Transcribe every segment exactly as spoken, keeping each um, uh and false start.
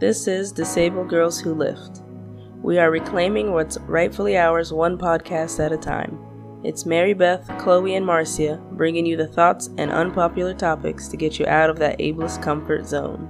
This is Disabled Girls Who Lift. We are reclaiming what's rightfully ours one podcast at a time. It's Mary Beth, Chloe, and Marcia bringing you the thoughts and unpopular topics to get you out of that ableist comfort zone.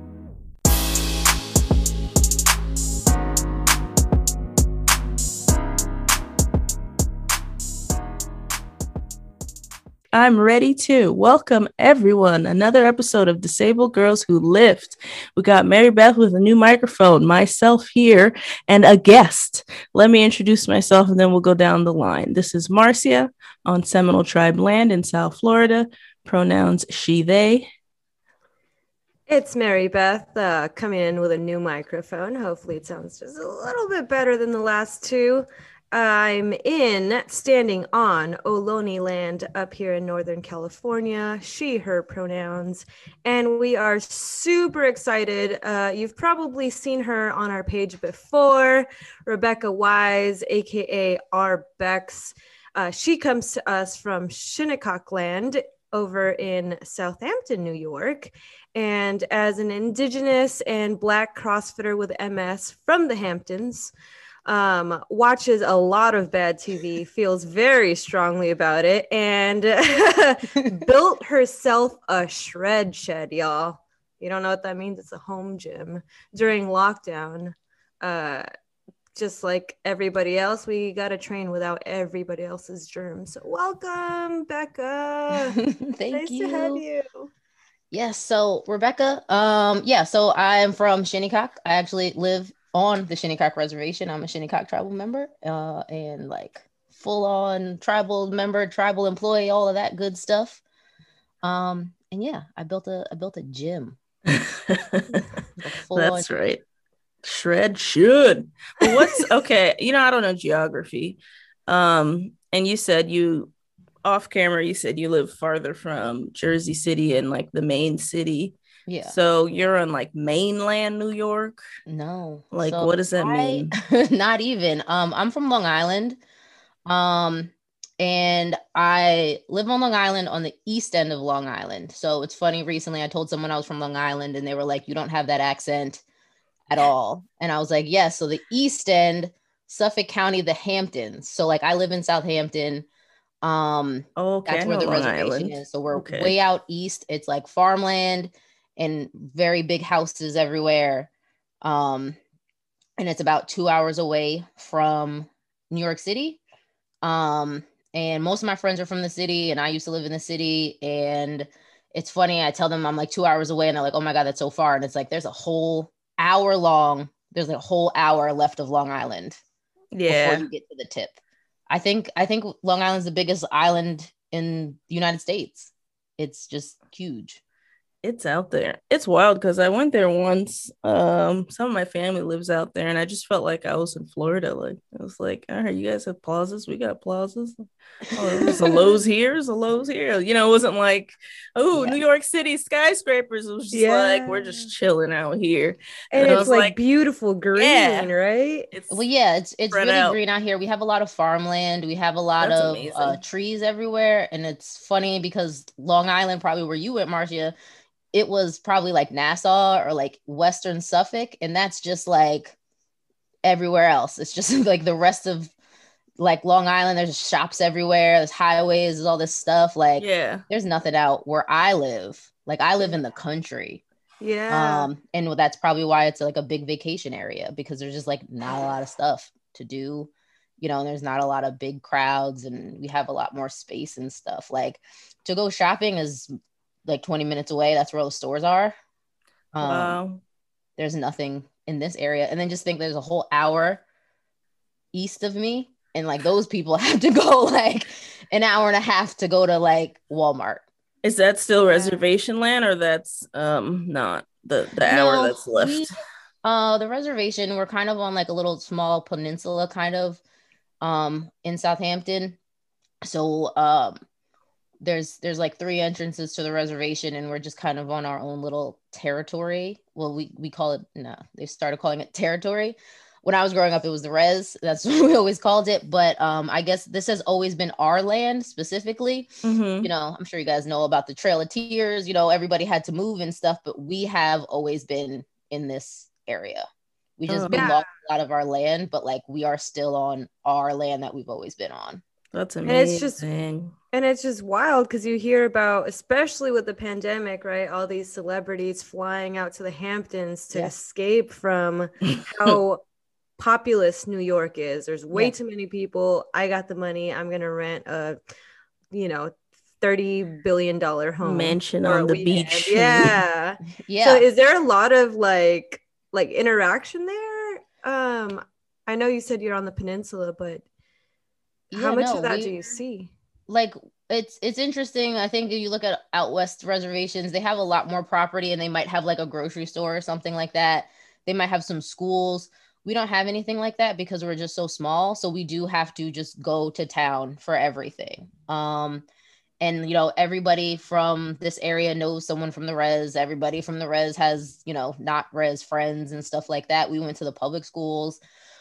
I'm ready to welcome everyone. Another episode of Disabled Girls Who Lift. We got Mary Beth with a new microphone, myself here, and a guest. Let me introduce myself and then we'll go down the line. This is Marcia on Seminole Tribe land in South Florida. Pronouns she, they. It's Mary Beth uh, coming in with a new microphone. Hopefully it sounds just a little bit better than the last two. I'm in standing on Ohlone land up here in Northern California, she, her pronouns, and we are super excited. Uh, you've probably seen her on our page before, Rebecca Wise, aka R. Bex. Uh, she comes to us from Shinnecock land over in Southampton, New York. And as an Indigenous and Black CrossFitter with M S from the Hamptons, um watches a lot of bad T V, feels very strongly about it, and built herself a shred shed, y'all. You don't know what that means? It's a home gym during lockdown. Uh just like everybody else, we got to train without everybody else's germs. So welcome, Becca. Thank nice you. to have you. Yes, so Rebecca, um yeah, so I'm from Shinnecock. I actually live on the Shinnecock Reservation. I'm a Shinnecock tribal member, uh, and like full-on tribal member, tribal employee, all of that good stuff. Um, and yeah, I built a I built a gym. That's right. Shred should. But what's okay? You know, I don't know geography. Um, and you said you off camera. You said you live farther from Jersey City and like the main city. Yeah. So you're on like mainland New York? No. Like, so what does that I, mean? Not even. Um, I'm from Long Island. Um, and I live on Long Island on the east end of Long Island. So it's funny, recently I told someone I was from Long Island and they were like, you don't have that accent at all. And I was like, yes. Yeah, so the east end, Suffolk County, the Hamptons. So like I live in Southampton. Um, okay, that's where the Long reservation Island. is. So we're okay. way out east. It's like farmland and very big houses everywhere. Um, and it's about two hours away from New York City. Um, and most of my friends are from the city, and I used to live in the city. And it's funny, I tell them I'm like two hours away, and they're like, oh my God, that's so far. And it's like, there's a whole hour long, there's a whole hour left of Long Island yeah. before you get to the tip. I think, I think Long Island's the biggest island in the United States. It's just huge. It's out there. It's wild because I went there once. Um, some of my family lives out there, and I just felt like I was in Florida. Like I was like, all right, you guys have plazas, we got plazas. Oh, there's a Lowe's here, there's a Lowe's here. You know, it wasn't like, oh, yeah. New York City skyscrapers. It was just yeah. like we're just chilling out here, and, and it's like, like beautiful green, yeah. right? It's well, yeah, it's it's really out. green out here. We have a lot of farmland. We have a lot That's of uh, trees everywhere, and it's funny because Long Island, probably where you went, Marcia, it was probably like Nassau or like Western Suffolk. And that's just like everywhere else. It's just like the rest of like Long Island. There's shops everywhere. There's highways, there's all this stuff. Like, yeah, there's nothing out where I live. Like I live in the country. Yeah. Um, and that's probably why it's like a big vacation area, because there's just like not a lot of stuff to do. You know, and there's not a lot of big crowds, and we have a lot more space and stuff. Like to go shopping is like twenty minutes away. That's where all the stores are. Um, wow. There's nothing in this area. And then just think there's a whole hour east of me. And like those people have to go like an hour and a half to go to like Walmart. Is that still reservation land, or that's um not the, the no, hour that's left? We, uh, the reservation, we're kind of on like a little small peninsula kind of um in Southampton. So um There's there's like three entrances to the reservation, and we're just kind of on our own little territory. Well, we we call it, no, they started calling it territory. When I was growing up, it was the res. That's what we always called it. But um, I guess this has always been our land specifically. Mm-hmm. You know, I'm sure you guys know about the Trail of Tears. You know, everybody had to move and stuff, but we have always been in this area. We just Oh, we Yeah. lost a lot of our land, but like we are still on our land that we've always been on. that's And it's just amazing. and it's just wild because you hear about, especially with the pandemic, right? All these celebrities flying out to the Hamptons to Yeah. escape from how populous New York is. There's way Yeah. too many people. I got the money. I'm gonna rent a, you know, thirty billion dollar home Mansion for on a the weekend. beach. Yeah. Yeah. So is there a lot of like like interaction there? Um, I know you said you're on the peninsula, but how Yeah, much no, of that we do you see? like it's it's interesting. I think if you look at out west reservations, they have a lot more property and they might have like a grocery store or something like that. They might have some schools. We don't have anything like that because we're just so small. So we do have to just go to town for everything. Um, and you know, everybody from this area knows someone from the res. Everybody from the res has, you know, not res friends and stuff like that. We went to the public schools.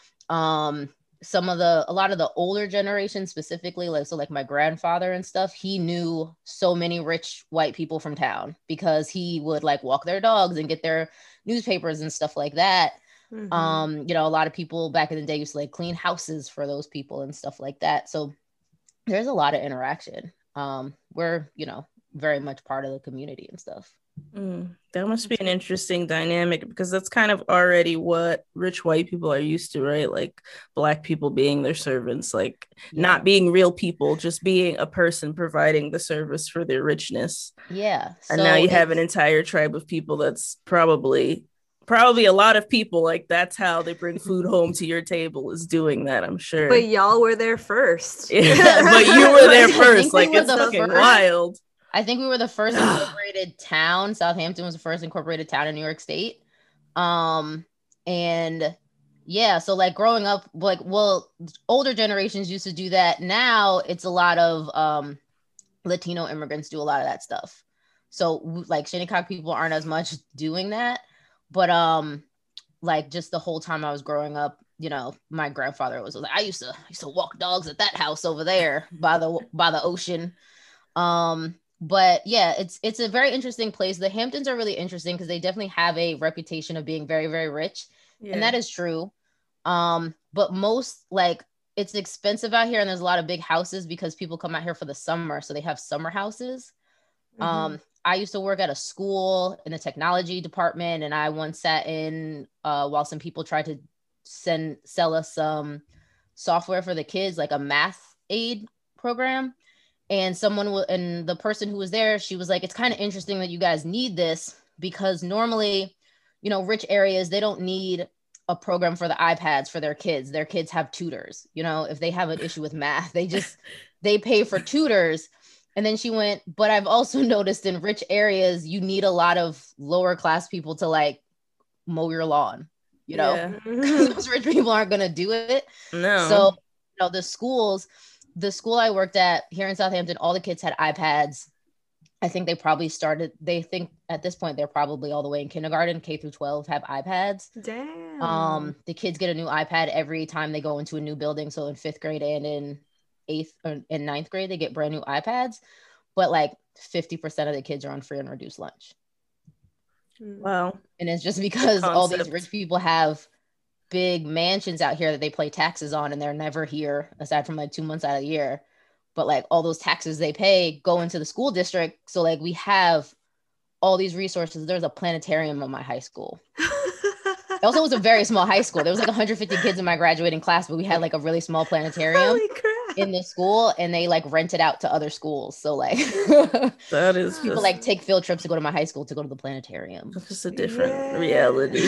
Um, some of the a lot of the older generation specifically, like so like my grandfather and stuff, he knew so many rich white people from town because he would like walk their dogs and get their newspapers and stuff like that. Mhm. Um, you know, a lot of people back in the day used to like clean houses for those people and stuff like that. So there's a lot of interaction. Um, we're, you know, very much part of the community and stuff. Mm, that must be an interesting dynamic because that's kind of already what rich white people are used to, right? Like Black people being their servants, like Yeah. not being real people, just being a person providing the service for their richness. Yeah. And So now you have an it's- entire tribe of people that's probably probably a lot of people, like that's how they bring food home to your table, is doing that, I'm sure. But y'all were there first. Yeah, but you were there I think first. we Like were it's the fucking first. wild. I think we were the first incorporated town. Southampton was the first incorporated town in New York State. Um, and yeah, so like growing up, like, well, older generations used to do that. Now it's a lot of um, Latino immigrants do a lot of that stuff. So like Shinnecock people aren't as much doing that, but um, like just the whole time I was growing up, you know, my grandfather was like, I used to I used to walk dogs at that house over there by the by the ocean. Um, but yeah, it's it's a very interesting place. The Hamptons are really interesting because they definitely have a reputation of being very, very rich. Yeah. And that is true. Um, but most like it's expensive out here and there's a lot of big houses because people come out here for the summer. So they have summer houses. Mhm. Um, I used to work at a school in the technology department, and I once sat in uh, while some people tried to send sell us some software for the kids, like a math aid program. And someone w- and the person who was there, she was like, it's kind of interesting that you guys need this because normally, you know, rich areas, they don't need a program for the iPads for their kids. Their kids have tutors. You know, if they have an issue with math, they just they pay for tutors. And then she went, but I've also noticed in rich areas, you need a lot of lower class people to like mow your lawn, you know, Yeah. because those rich people aren't going to do it. No. So, you know, the schools, the school I worked at here in Southampton, all the kids had iPads. I think they probably started, they think at this point, they're probably all the way in kindergarten, K through twelve have iPads. Damn. Um, the kids get a new iPad every time they go into a new building. So in fifth grade and in eighth or in ninth grade, they get brand new iPads, but like fifty percent of the kids are on free and reduced lunch. Wow. And it's just because Good all these concept. rich people have big mansions out here that they pay taxes on and they're never here aside from like two months out of the year. But like all those taxes they pay go into the school district. So like we have all these resources. There's a planetarium in my high school. It also was a very small high school. There was like one hundred fifty kids in my graduating class, but we had like a really small planetarium Holy crap. in the school and they like rent it out to other schools. So like That is people just, like take field trips to go to my high school to go to the planetarium. that's just a different Yeah. reality.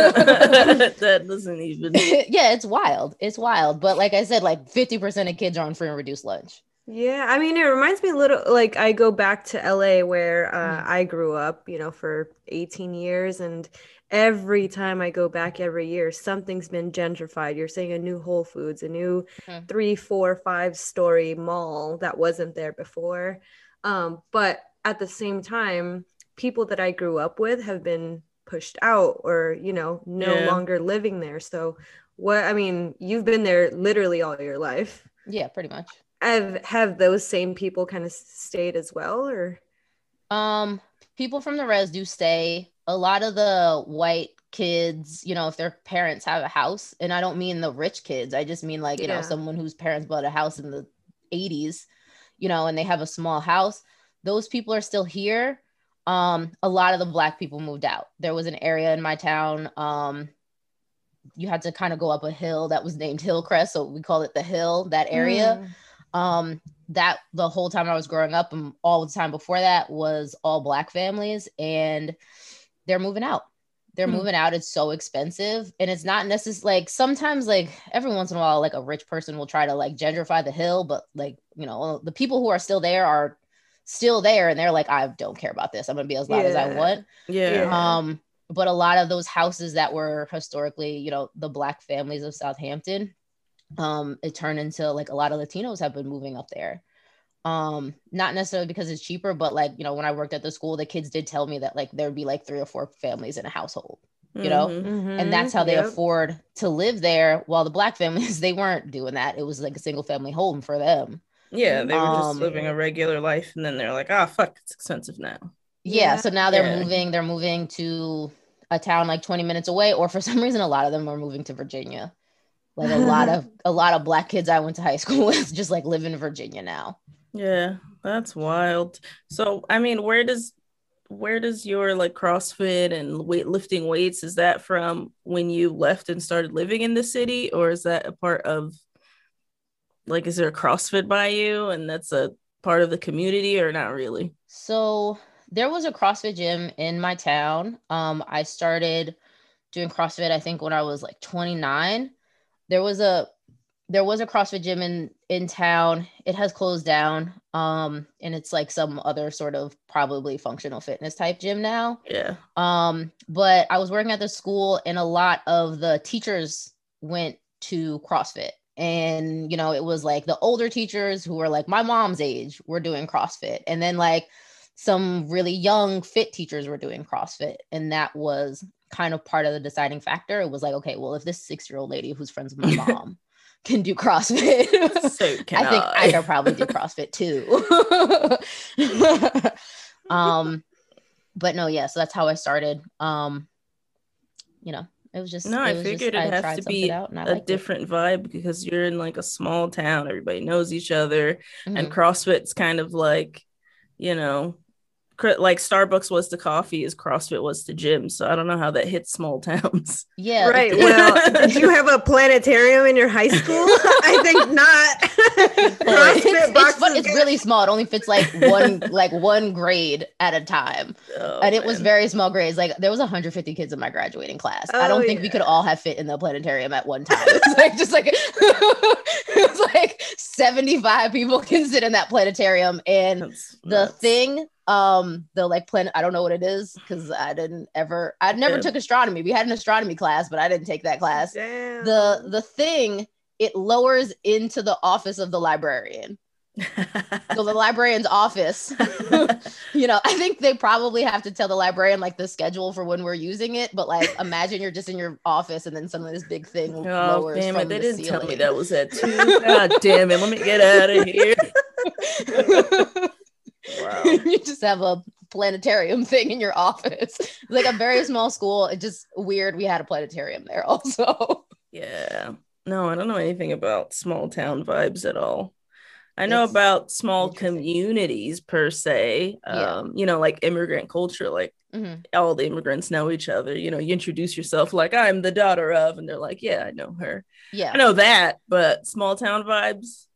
That doesn't even. Yeah, it's wild. It's wild. But like I said, like fifty percent of kids are on free and reduced lunch. Yeah, I mean, it reminds me a little like I go back to L A where uh, Mm. I grew up, you know, for eighteen years. And every time I go back every year, something's been gentrified. You're seeing a new Whole Foods, a new Mhm. three, four, five story mall that wasn't there before. Um, but at the same time, people that I grew up with have been pushed out or, you know, no Yeah. longer living there. So, what I mean, you've been there literally all your life. Yeah, pretty much. Have have those same people kind of stayed as well, or Um, people from the res do stay. a lot of the white kids, you know, if their parents have a house, and I don't mean the rich kids, I just mean like, you know, Yeah. someone whose parents bought a house in the eighties, you know, and they have a small house, those people are still here. Um, a lot of the Black people moved out. There was an area in my town, um, you had to kind of go up a hill that was named Hillcrest, so we call it the Hill, that area. Mm. Um, that the whole time I was growing up and all the time before that was all Black families, and they're moving out. They're Hmm. moving out. It's so expensive, and it's not necessarily like, sometimes like every once in a while, like a rich person will try to like gentrify the hill, but like, you know, the people who are still there are still there, and they're like, I don't care about this. I'm gonna be as loud as I Yeah. want. Yeah. Yeah. Um, but a lot of those houses that were historically, you know, the Black families of Southampton, um, it turned into like a lot of Latinos have been moving up there. Um, not necessarily because it's cheaper, but like, you know, when I worked at the school, the kids did tell me that like there'd be like three or four families in a household, you know, Mhm. Mhm. and that's how they Yep. afford to live there. While the Black families, they weren't doing that. It was like a single family home for them. Yeah, they were just Um, living a regular life, and then they're like, "Ah, fuck, it's expensive now." Yeah, Yeah. so now they're Yeah. moving, they're moving to a town like twenty minutes away, or for some reason, a lot of them are moving to Virginia. Like a lot of a lot of Black kids I went to high school with just like live in Virginia now. Yeah, that's wild. So, I mean, where does where does your like CrossFit and weightlifting weights, is that from when you left and started living in the city, or is that a part of, like, is there a CrossFit by you and that's a part of the community, or not really? So there was a CrossFit gym in my town. Um, I started doing CrossFit, I think, when I was like twenty-nine. There was a there was a CrossFit gym in in town. It has closed down. Um, and it's like some other sort of probably functional fitness type gym now. Yeah. Um, but I was working at the school, and a lot of the teachers went to CrossFit. And, you know, it was like the older teachers who were like my mom's age were doing CrossFit. And then like some really young fit teachers were doing CrossFit. And that was kind of part of the deciding factor. It was like, okay, well, if this six-year-old lady who's friends with my mom can do CrossFit, So can I think I. I could probably do CrossFit too. um, but no, yeah, so that's how I started. Um, you know, it was just, No, it I was just, figured I it'd have tried to something be out and I a liked it. different vibe because you're in like a small town. Everybody knows each other. And Mhm. CrossFit's kind of like, you know, cr- like Starbucks was to coffee as CrossFit was to gym. So I don't know how that hits small towns. Yeah. Right. it- Well, did you have a planetarium in your high school? I think not. it's, CrossFit it's, boxes fun- it's get- really small. It only fits like one, like one grade at a time. Oh, And it was man. very small grades. Like there was one hundred fifty kids in my graduating class. I Oh, don't think we yeah. could all have fit in the planetarium at one time. It was like just like it was like seventy-five people can sit in that planetarium. And That's the nuts. thing, um, the like planet, I don't know what it is because I didn't ever, I never Yeah. took astronomy. We had an astronomy class, but I didn't take that class. Damn. The the thing, it lowers into the office of the librarian. So the librarian's office, you know, I think they probably have to tell the librarian like the schedule for when we're using it. But like, imagine you're just in your office and then suddenly this big thing Oh, lowers damn from it. They the didn't ceiling. tell me that was at two. God damn it. Let me get out of here. Wow. You just have a planetarium thing in your office. It's like a very small school. It's just weird. We had a planetarium there also. Yeah. No, I don't know anything about small town vibes at all. I know It's about small interesting. communities per se. Yeah. Um, you know, like immigrant culture, like Mhm. all the immigrants know each other. You know, you introduce yourself like I'm the daughter of, and they're like, yeah, I know her. Yeah. I know that, but small town vibes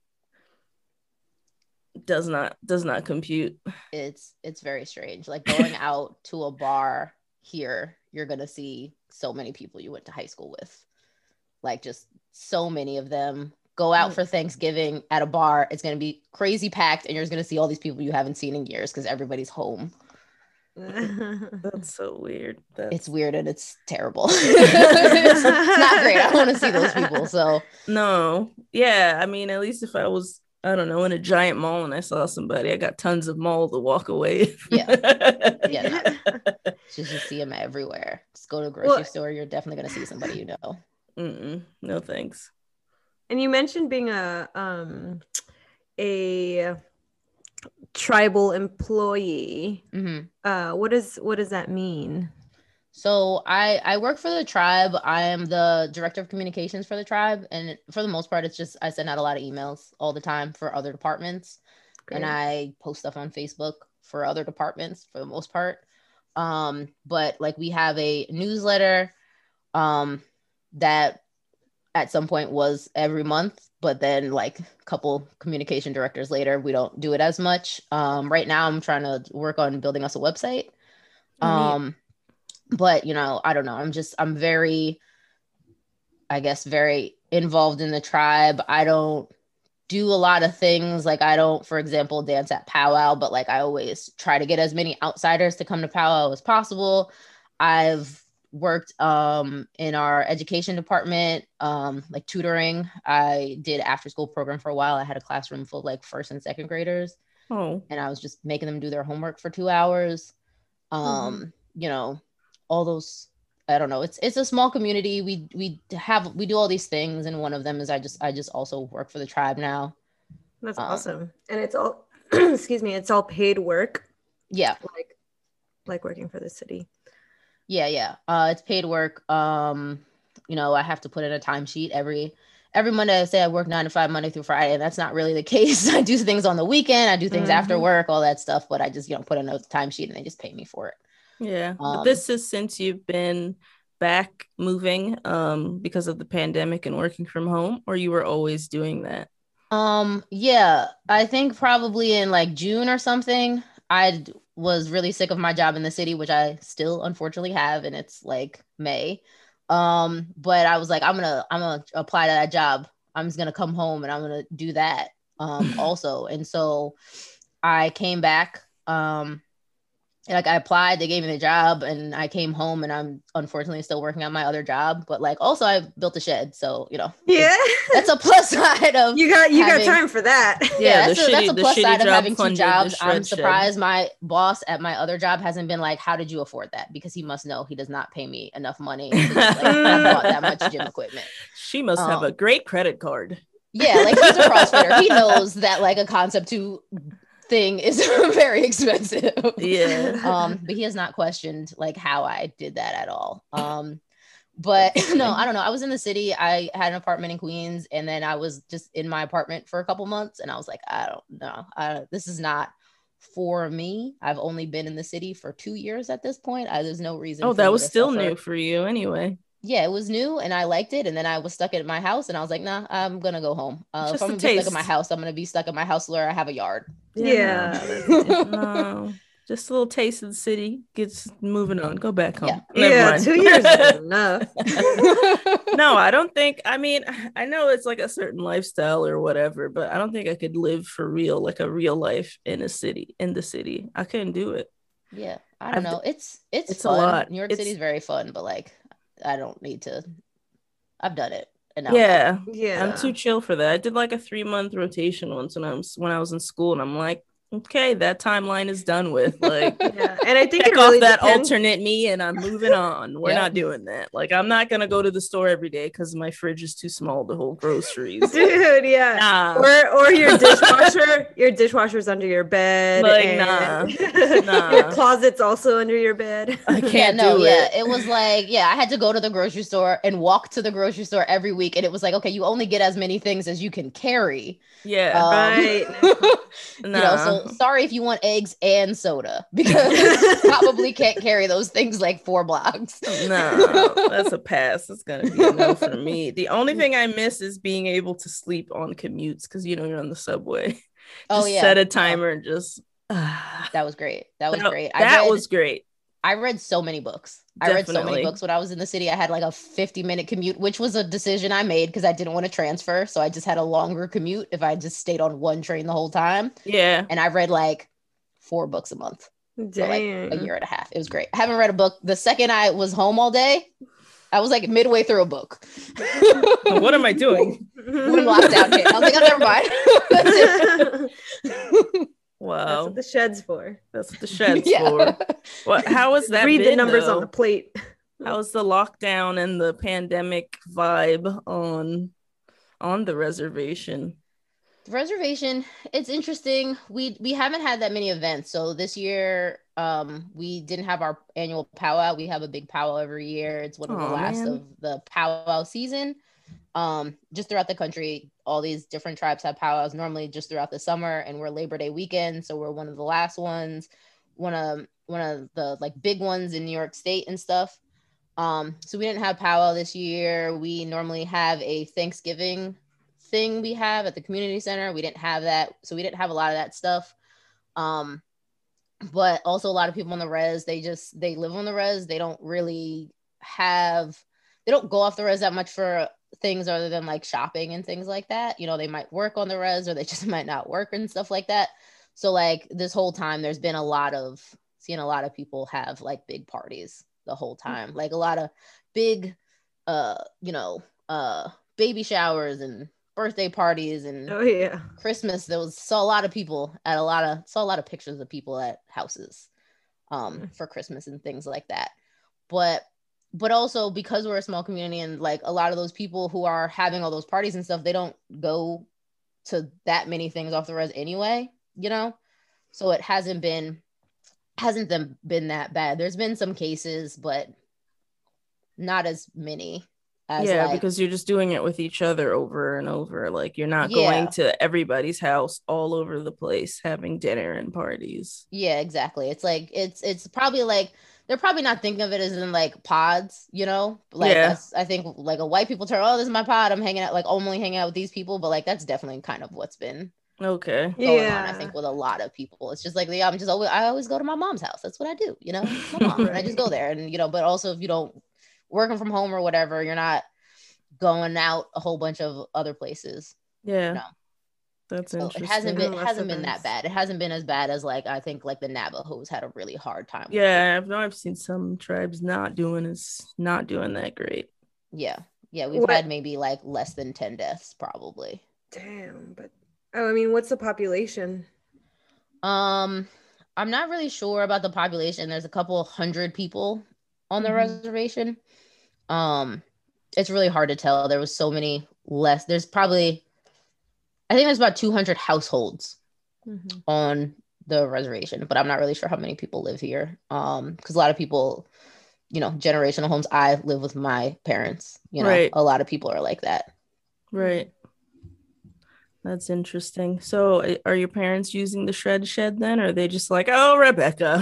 does not does not compute. It's it's very strange. Like going out to a bar here, you're gonna see so many people you went to high school with. Like just so many of them. Go out Mm. for Thanksgiving at a bar. It's gonna be crazy packed, and you're just gonna see all these people you haven't seen in years because everybody's home. That's so weird. That's It's weird and it's terrible. it's, it's not great. I don't want to see those people. So no. Yeah, I mean, at least if I was, I don't know, in a giant mall and I saw somebody, I got tons of mall to walk away. Yeah. Yeah, no. just you see them everywhere. Just go to a grocery Well- store. You're definitely gonna see somebody you know. Mm-mm, no thanks. And you mentioned being a um a tribal employee. hmm Uh, what does what does that mean? So I I work for the tribe. I am the director of communications for the tribe, and for the most part, it's just I send out a lot of emails all the time for other departments, and Great. I post stuff on Facebook for other departments for the most part. Um, but like we have a newsletter, um, that at some point was every month, but then like a couple communication directors later, we don't do it as much. Um, right now, I'm trying to work on building us a website. Oh, neat. Um, but you know, I don't know. I'm just I'm very, I guess, very involved in the tribe. I don't do a lot of things. Like I don't, for example, dance at powwow, but like I always try to get as many outsiders to come to powwow as possible. I've worked um in our education department, um like tutoring. I did after school program for a while. I had a classroom full of like first and second graders, Oh, and I was just making them do their homework for two hours. Um, Mhm. you know, all those, I don't know. It's it's a small community. We we have we do all these things, and one of them is I just I just also work for the tribe now. That's Um, awesome. And it's all, excuse me, it's all paid work, yeah, like like working for the city. yeah, yeah. Uh, it's paid work. Um, you know, I have to put in a timesheet every every Monday. I say I work nine to five Monday through Friday, and that's not really the case. I do things on the weekend. I do things after Mhm. work, all that stuff. But I just you know put in a timesheet, and they just pay me for it. yeah. But Um, this is since you've been back moving um because of the pandemic and working from home, or you were always doing that? Um, yeah, I think probably in like June or something, I d- was really sick of my job in the city, which I still unfortunately have, and it's like May. Um, but I was like, I'm gonna, I'm gonna apply to that job. I'm just gonna come home and I'm gonna do that um also. And so I came back. Um, like I applied, they gave me the job, and I came home, and I'm unfortunately still working on my other job. But like also I built a shed, so you know, Yeah. that's a plus side of You got you having, got time for that. yeah, Yeah, the that's a, that's shitty a the plus shitty side of job having two funded the jobs. I'm shred shed. surprised my boss at my other job hasn't been like, how did you afford that? Because he must know he does not pay me enough money to just like have bought that much gym equipment. She must have a Um, great credit card. yeah, like he's a CrossFitter. He knows that like a concept two thing is very expensive. Yeah. Um, but he has not questioned like how I did that at all. Um, but no, I don't know. I was in the city. I had an apartment in Queens, and then I was just in my apartment for a couple months, and I was like, I don't know. I, this is not for me. I've only been in the city for two years at this point. I, there's no reason Oh, for that me was to still suffer. new for you anyway. Yeah, it was new, and I liked it. And then I was stuck at my house, and I was like, nah, I'm gonna go home. Uh, if Just I'm a gonna be stuck at my taste. house, I'm gonna be stuck at my house where I have a yard. Yeah, no. that's nice. No. Just a little taste of the city. Gets moving on. Go back home. Yeah. Never Yeah, mind. two years is enough. No, I don't think. I mean, I know it's like a certain lifestyle or whatever, but I don't think I could live for real, like a real life in a city, in the city. I couldn't do it. Yeah, I don't I've, know. It's it's it's a fun. lot. New York It's City is very fun, but like I don't need to. I've done it, and now yeah. Yeah. I'm too chill for that. I did like a three month rotation once when I was when I was in school, and I'm like, okay, that timeline is done with. Like, Yeah, and I think check it really off that depends. alternate me, and I'm moving on. We're Yep. not doing that. Like, I'm not gonna go to the store every day because my fridge is too small to hold groceries. Dude, yeah. Nah. Or or your dishwasher, your dishwasher's under your bed. Like, and nah. Your Nah. closet's also under your bed. I Yeah, can't no, do yeah. it. It was like, yeah, I had to go to the grocery store and walk to the grocery store every week. And it was like, okay, you only get as many things as you can carry. Yeah. Um, Right. you know, so Nah. sorry if you want eggs and soda because you probably can't carry those things like four blocks. No, that's a pass. That's gonna be a no for me. The only thing I miss is being able to sleep on commutes because you know you're on the subway. Just Oh, yeah. set a No, timer and just ah. that was great. That was that, great. I that read, was great. I read so many books. I read so many Definitely. books when I was in the city. I had like a fifty minute commute, which was a decision I made because I didn't want to transfer. So I just had a longer commute if I just stayed on one train the whole time. Yeah. And I read like four books a month for like a Dang. year and a half. It was great. I haven't read a book. The second I was home all day, I was like midway through a book. What am I doing? When lockdown hit, I was like, oh, never mind. That's it. Wow. That's what the shed's for. That's what the shed's Yeah. for. What? How was that? Read the been, numbers though? on the plate. How was the lockdown and the pandemic vibe on on the reservation? The reservation, it's interesting. We we haven't had that many events. So this year, um, we didn't have our annual powwow. We have a big powwow every year. It's one of the Aw, last man. of the powwow season. Um, just throughout the country, all these different tribes have powwows normally just throughout the summer, and we're Labor Day weekend, so we're one of the last ones, one of one of the like big ones in New York State and stuff. Um, so we didn't have powwow this year. We normally have a Thanksgiving thing we have at the community center. We didn't have that, so we didn't have a lot of that stuff. Um, but also a lot of people on the res, they just they live on the res. They don't really have they don't go off the res that much for things other than like shopping and things like that. You know, they might work on the res or they just might not work and stuff like that. So like this whole time there's been a lot of seeing a lot of people have like big parties the whole time, like a lot of big uh you know uh baby showers and birthday parties and Oh yeah. Christmas. There was saw a lot of people at a lot of saw a lot of pictures of people at houses um for Christmas and things like that. But but also because we're a small community and like a lot of those people who are having all those parties and stuff, they don't go to that many things off the res anyway, you know? So it hasn't been hasn't been, been that bad. There's been some cases, but not as many as Yeah, like, because you're just doing it with each other over and over. Like you're not Yeah. going to everybody's house all over the place having dinner and parties. yeah, exactly. It's like it's it's probably like they're probably not thinking of it as in like pods, you know? Like Yeah. that's I think like a white people term, oh, this is my pod. I'm hanging out like only hanging out with these people, but like that's definitely kind of what's been Okay. going Yeah. on, I think, with a lot of people. It's just like, yeah, I'm just always I always go to my mom's house. That's what I do, you know? It's my mom. And I just go there. And you know, but also if you don't working from home or whatever, you're not going out a whole bunch of other places. Yeah. No. That's So interesting. it hasn't been Oh, it that's hasn't so been nice. that bad. It hasn't been as bad as like I think like the Navajos had a really hard time with it. Yeah, I've know I've seen some tribes not doing is not doing that great. Yeah. Yeah. We've What- had maybe like less than ten deaths probably. Damn, but oh, I mean, what's the population? Um, I'm not really sure about the population. There's a couple hundred people on the Mhm. reservation. Um, it's really hard to tell. There was so many less. There's probably, I think there's about two hundred households Mhm. on the reservation, but I'm not really sure how many people live here. Um, because a lot of people, you know, generational homes. I live with my parents. You know, Right. a lot of people are like that. Right. That's interesting. So uh, are your parents using the shred shed then? Or are they just like, oh, Rebecca?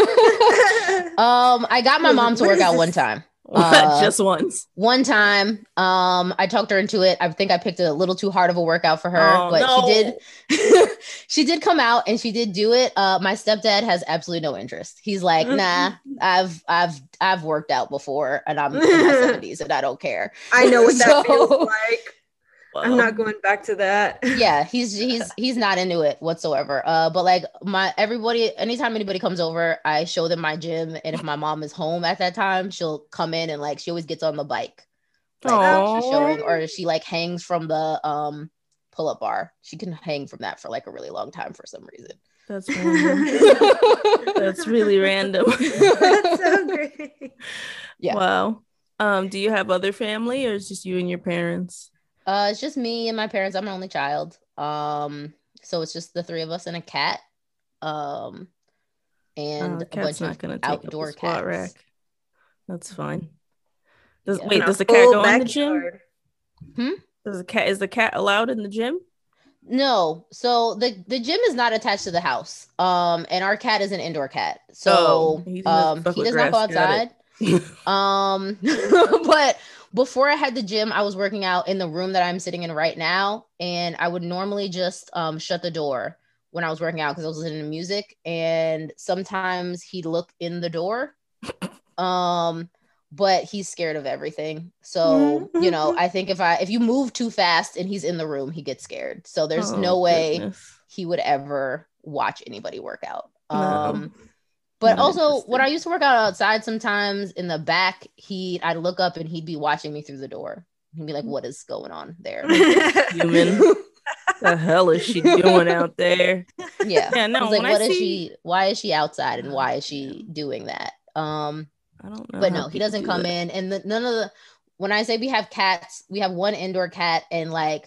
um, I got my mom to What work is out one this? time. Uh, Just once. One time, um, I talked her into it. I think I picked a little too hard of a workout for her, Oh, but no. she did. She did come out and she did do it. Uh, my stepdad has absolutely no interest. He's like, nah, I've I've I've worked out before, and I'm in my seventies, and I don't care. I know what that So- feels like. I'm Wow. not going back to that. Yeah, he's he's he's not into it whatsoever. Uh, but like my everybody, anytime anybody comes over, I show them my gym, and if my mom is home at that time, she'll come in and like she always gets on the bike, like Aw. she's showing, or she like hangs from the um pull-up bar. She can hang from that for like a really long time for some reason. That's random. That's really random. That's so great. Yeah. Wow. Um, do you have other family or is it just you and your parents? Uh, it's just me and my parents. I'm an only child. Um, so it's just the three of us and a cat. Um, and Oh, a cat's bunch not of gonna take up outdoor a squat cats. rack. That's fine. Does Yeah. wait, In a does the cat full go in the gym? backyard. Does the cat is the cat allowed in the gym? No, so the the gym is not attached to the house. Um, and our cat is an indoor cat, Oh, so he doesn't um fuck he with does not go grass. Got it. outside. Um, but before I had the gym, I was working out in the room that I'm sitting in right now, and I would normally just um shut the door when I was working out because I was listening to music, and sometimes he'd look in the door. Um, but he's scared of everything. So, you know, I think if I if you move too fast and he's in the room, he gets scared. So there's Oh, no way goodness. he would ever watch anybody work out. No. Um, but Not also interested. when I used to work out outside, sometimes in the back, he I'd look up and he'd be watching me through the door. He'd be like, "What is going on there?" Human. The hell is she doing out there? Yeah. Yeah, I no. was like, when "What I is see, she? Why is she outside? And why Oh, is she man. doing that?" Um, I don't know. but how no, he people doesn't do come that. in. And the, none of the when I say we have cats, we have one indoor cat and like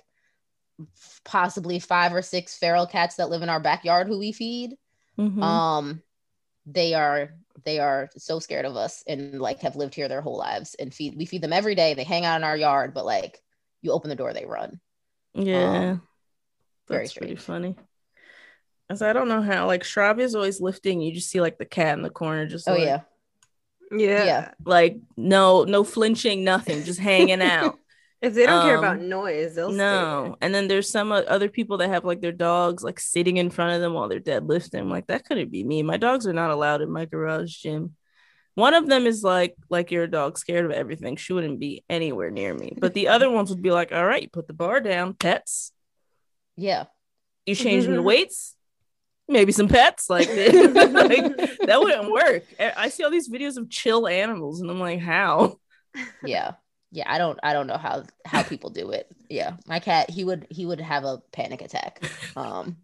possibly five or six feral cats that live in our backyard who we feed. Mhm. Um, they are they are so scared of us and like have lived here their whole lives and feed we feed them every day. They hang out in our yard, but like you open the door, they run. Yeah, Um, very that's pretty strange. funny. As I don't know how, like Shrav is always lifting. You just see like the cat in the corner, just Oh like, yeah, Yeah. yeah. like no, no flinching, nothing, just hanging out. If they don't care about Um, noise, they'll stay No, and then there's some o- other people that have like their dogs like sitting in front of them while they're deadlifting. Like that couldn't be me. My dogs are not allowed in my garage gym. One of them is like like your dog, scared of everything. She wouldn't be anywhere near me. But the other ones would be like, all right, put the bar down, pets. Yeah. You changing the weights? Maybe some pets. Like, like that wouldn't work. I I see all these videos of chill animals, and I'm like, how? Yeah. Yeah. I don't I don't know how how people do it. Yeah. My cat, he would he would have a panic attack. Um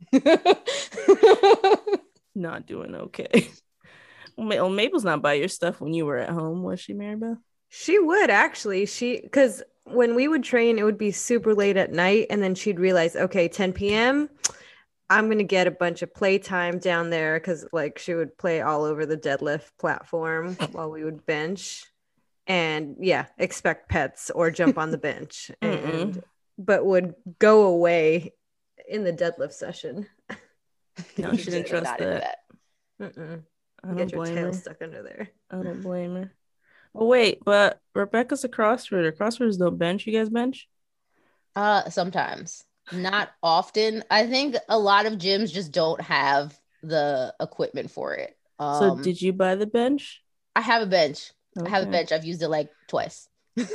Not doing okay. Well, Mabel's not by your stuff when you were at home, was she, Maribel? She would actually. She because when we would train, it would be super late at night, and then she'd realize, okay, ten p.m. I'm gonna get a bunch of playtime down there because like she would play all over the deadlift platform while we would bench, and yeah, expect pets or jump on the bench, and Mm-mm. but would go away in the deadlift session. No, she didn't She's trust not into that. Mm-mm. I You don't get your blame tail her. stuck under there. I don't blame her. Oh wait, but Rebecca's a CrossFitter. CrossFitters don't bench. You guys bench? Uh sometimes. Not often. I think a lot of gyms just don't have the equipment for it. So Um did you buy the bench? I have a bench. I have a Okay. bench. I've used it like twice.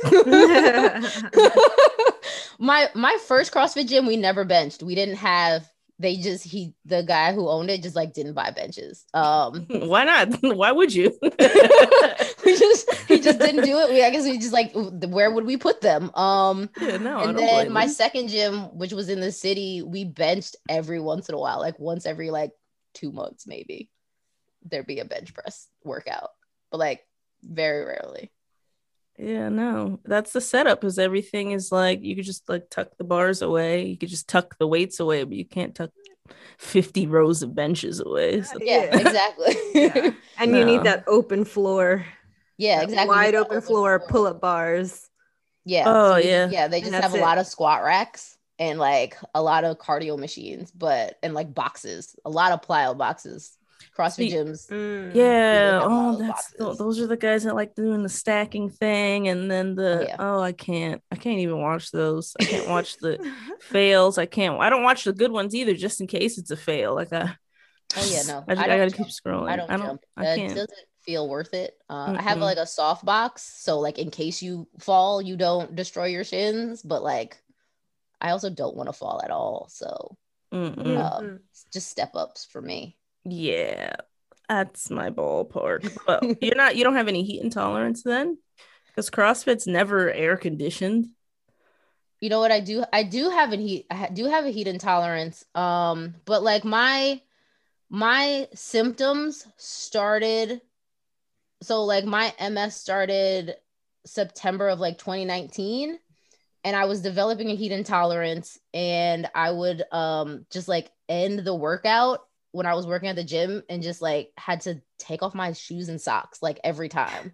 my my first CrossFit gym, we never benched. We didn't have. They just he the guy who owned it just like didn't buy benches. Um, Why not? Why would you? we just he just didn't do it. We I guess we just like where would we put them? Um, Yeah, no, I and don't then blame my them. second gym, which was in the city, we benched every once in a while, like once every like two months maybe. There'd be a bench press workout, but like very rarely. Yeah, no, that's the setup. Is everything is like you could just like tuck the bars away. You could just tuck the weights away, but you can't tuck fifty rows of benches away. So, Yeah, Yeah. exactly. Yeah. And you need No. that open floor. Yeah, that exactly. Wide Yeah, open floor, pull up bars. Yeah. Oh, so we- yeah. yeah, they And just have that's a it. lot of squat racks and like a lot of cardio machines, but and like boxes, a lot of plyo boxes. CrossFit See, gyms. Mm. Yeah. have a lot Oh, of that's th- boxes. those are the guys that like doing the stacking thing, and then the yeah. oh, I can't, I can't even watch those. I can't watch the fails. I can't. I don't watch the good ones either, just in case it's a fail. Like I, Oh yeah, no. I, just, I, don't gotta jump. keep scrolling. I don't I don't. jump. I Uh, It can't. doesn't feel worth it. Uh, I have Mm-mm. like a soft box, so like in case you fall, you don't destroy your shins. But like, I also don't want to fall at all. So Mm-mm. um, Mhm. it's just step ups for me. Yeah, that's my ballpark. But you're not. You don't have any heat intolerance then, because CrossFit's never air conditioned. You know what I do? I do have a heat. I ha- do have a heat intolerance. Um, but like my my symptoms started. So like my M S started September of like twenty nineteen, and I was developing a heat intolerance, and I would um just like end the workout when I was working at the gym and just like had to take off my shoes and socks like every time.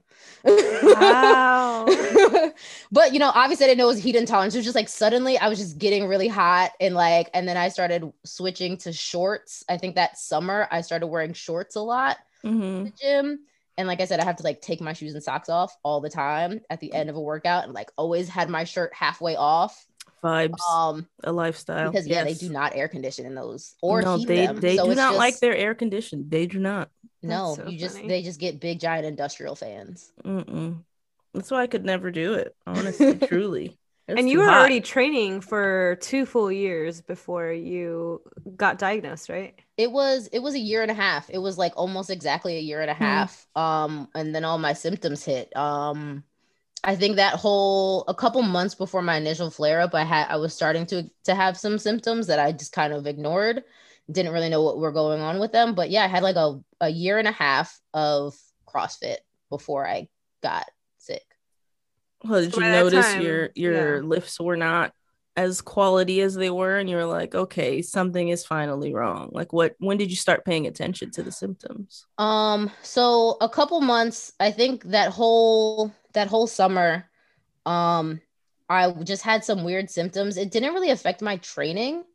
Wow. But you know, obviously I didn't know it was heat intolerance. It was just like suddenly I was just getting really hot and like, and then I started switching to shorts. I think that summer I started wearing shorts a lot Mm-hmm. in the gym. And like I said, I have to like take my shoes and socks off all the time at the end of a workout, and like always had my shirt halfway off. Vibes, Um, a lifestyle. because yeah, Yes. they do not air condition in those or No, heat they them. they so do it's not just, like their air conditioned. They do not. no, That's so you just funny. they just get big giant industrial fans. Mm-mm. That's why I could never do it. Honestly, truly. It's And you too were hot. already training for two full years before you got diagnosed, right? It was it was a year and a half. It was like almost exactly a year and a Hmm. half. Um, and then all my symptoms hit. Um, I think that whole a couple months before my initial flare up, I had I was starting to to have some symptoms that I just kind of ignored. Didn't really know what were going on with them. But yeah, I had like a, a year and a half of CrossFit before I got sick. Well, did So you by that notice time, your your yeah. lifts were not as quality as they were, and you're like, okay, something is finally wrong? Like, what? When did you start paying attention to the symptoms? Um, so a couple months, I think that whole that whole summer, um, I just had some weird symptoms. It didn't really affect my training.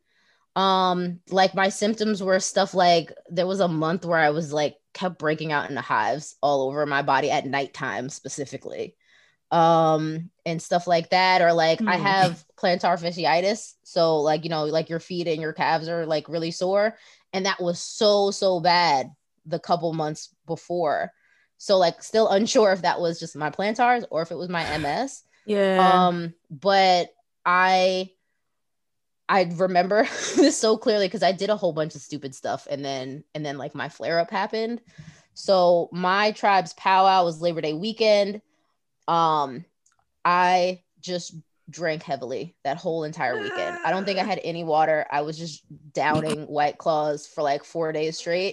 Um, like my symptoms were stuff like there was a month where I was like kept breaking out into hives all over my body at nighttime specifically. Um, and stuff like that, or like I Hmm. have plantar fasciitis, so like you know, like your feet and your calves are like really sore, and that was so so bad the couple months before. So like still unsure if that was just my plantars or if it was my M S. Yeah. Um, but I I remember this so clearly because I did a whole bunch of stupid stuff, and then and then like my flare up happened. So my tribe's powwow was Labor Day weekend. Um, I just drank heavily that whole entire weekend. I don't think I had any water. I was just downing White Claws for like four days straight.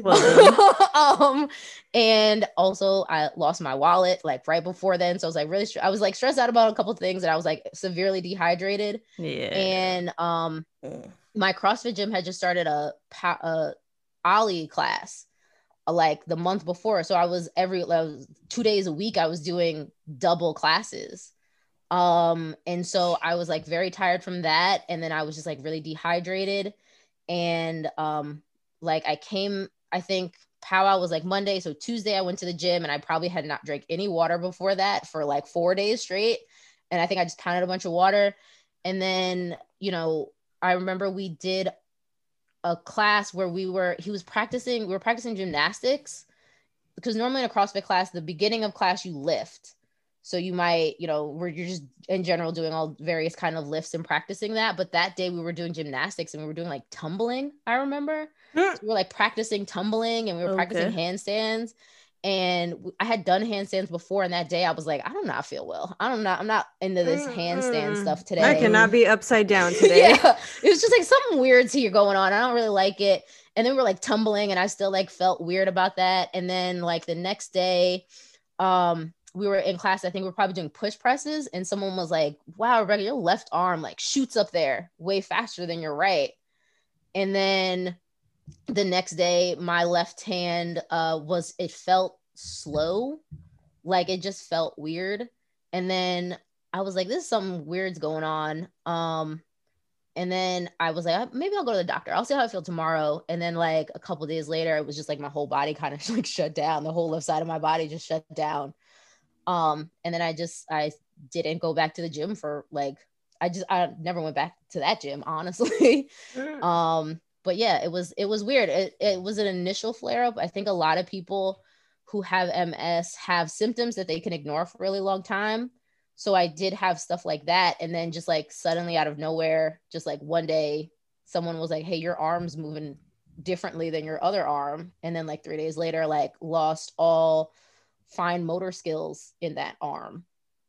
Well um, and also I lost my wallet like right before then. So I was like really, str- I was like stressed out about a couple things, and I was like severely dehydrated. yeah. And um, my CrossFit gym had just started a, pa- a Ollie class uh, like the month before. So I was every like, two days a week, I was doing double classes. Um, and so I was like very tired from that. And then I was just like really dehydrated. And um, like I came, I think powwow was like Monday. So Tuesday I went to the gym, and I probably had not drank any water before that for like four days straight. And I think I just pounded a bunch of water. And then, you know, I remember we did a class where we were, he was practicing, we were practicing gymnastics, because normally in a CrossFit class, the beginning of class, you lift. So you might, you know, where you're just in general doing all various kind of lifts and practicing that. But that day we were doing gymnastics, and we were doing like tumbling, I remember. So we were like practicing tumbling, and we were practicing Okay. handstands. And I had done handstands before, and that day I was like, I do not feel well. I don't know. I'm not into this handstand Mm-mm. stuff I today. cannot be upside down today. Yeah, it was just like something weird's here going on. I don't really like it. And then we were like tumbling, and I still like felt weird about that. And then like the next day, um, we were in class. I think we were probably doing push presses, and someone was like, "Wow, Rebecca, your left arm like shoots up there way faster than your right." And then the next day, my left hand uh was it felt slow, like it just felt weird. And then I was like, "This is something weird's going on." Um, and then I was like, maybe I'll go to the doctor. I'll see how I feel tomorrow. And then like a couple days later, it was just like my whole body kind of like shut down. The whole left side of my body just shut down. Um, and then I just I didn't go back to the gym for like I just I never went back to that gym, honestly. um, but yeah, it was it was weird. It it was an initial flare up. I think a lot of people who have M S have symptoms that they can ignore for a really long time. So I did have stuff like that. And then just like suddenly out of nowhere, just like one day, someone was like, "Hey, your arm's moving differently than your other arm." And then like three days later, like lost all fine motor skills in that arm.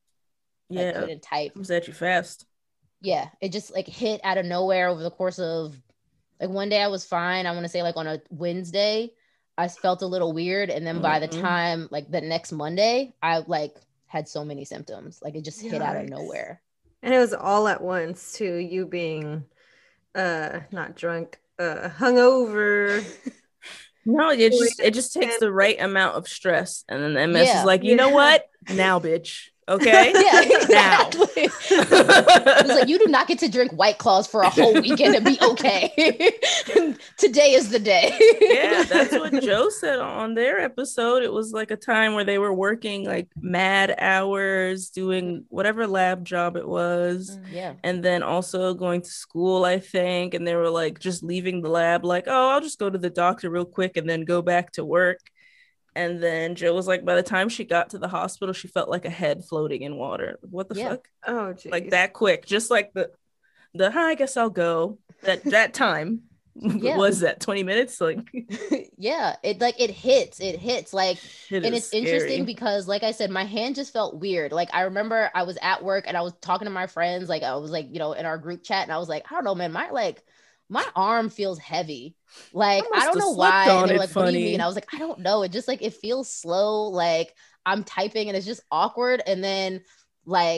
Like Yeah. couldn't type. Comes at you fast. Yeah. It just like hit out of nowhere over the course of like one day I was fine. I want to say like on a Wednesday, I felt a little weird. And then by the Mhm. time like the next Monday, I like had so many symptoms. Like it just hit out of Yikes. nowhere. And it was all at once too. You being uh not drunk, uh hungover. No, it just it just takes the right amount of stress, and then the M S is Yeah. like, you know Yeah. what? Now, bitch. Okay. Yeah, Now. exactly. It was like, you do not get to drink White Claws for a whole weekend and be okay. Today is the day. Yeah, that's what Joe said on their episode. It was like a time where they were working like mad hours, doing whatever lab job it was, Yeah. and then also going to school, I think. And they were like just leaving the lab, like, oh, I'll just go to the doctor real quick and then go back to work. And then Joe was like, by the time she got to the hospital, she felt like a head floating in water. What the Yeah. fuck? Oh, geez. Like that quick, just like the the "Hi, I guess I'll go." That that time Yeah. was that twenty minutes. Like, Yeah, it like it hits, it hits like, shit and is it's interesting scary. because like I said, my hand just felt weird. Like I remember I was at work and I was talking to my friends, like I was like, you know, in our group chat, and I was like, I don't know, man, my like my arm feels heavy. Like I I must don't have know slept why. on And they were it like, what do you funny. mean? I was like, I don't know. It just like it feels slow. Like I'm typing and it's just awkward. And then like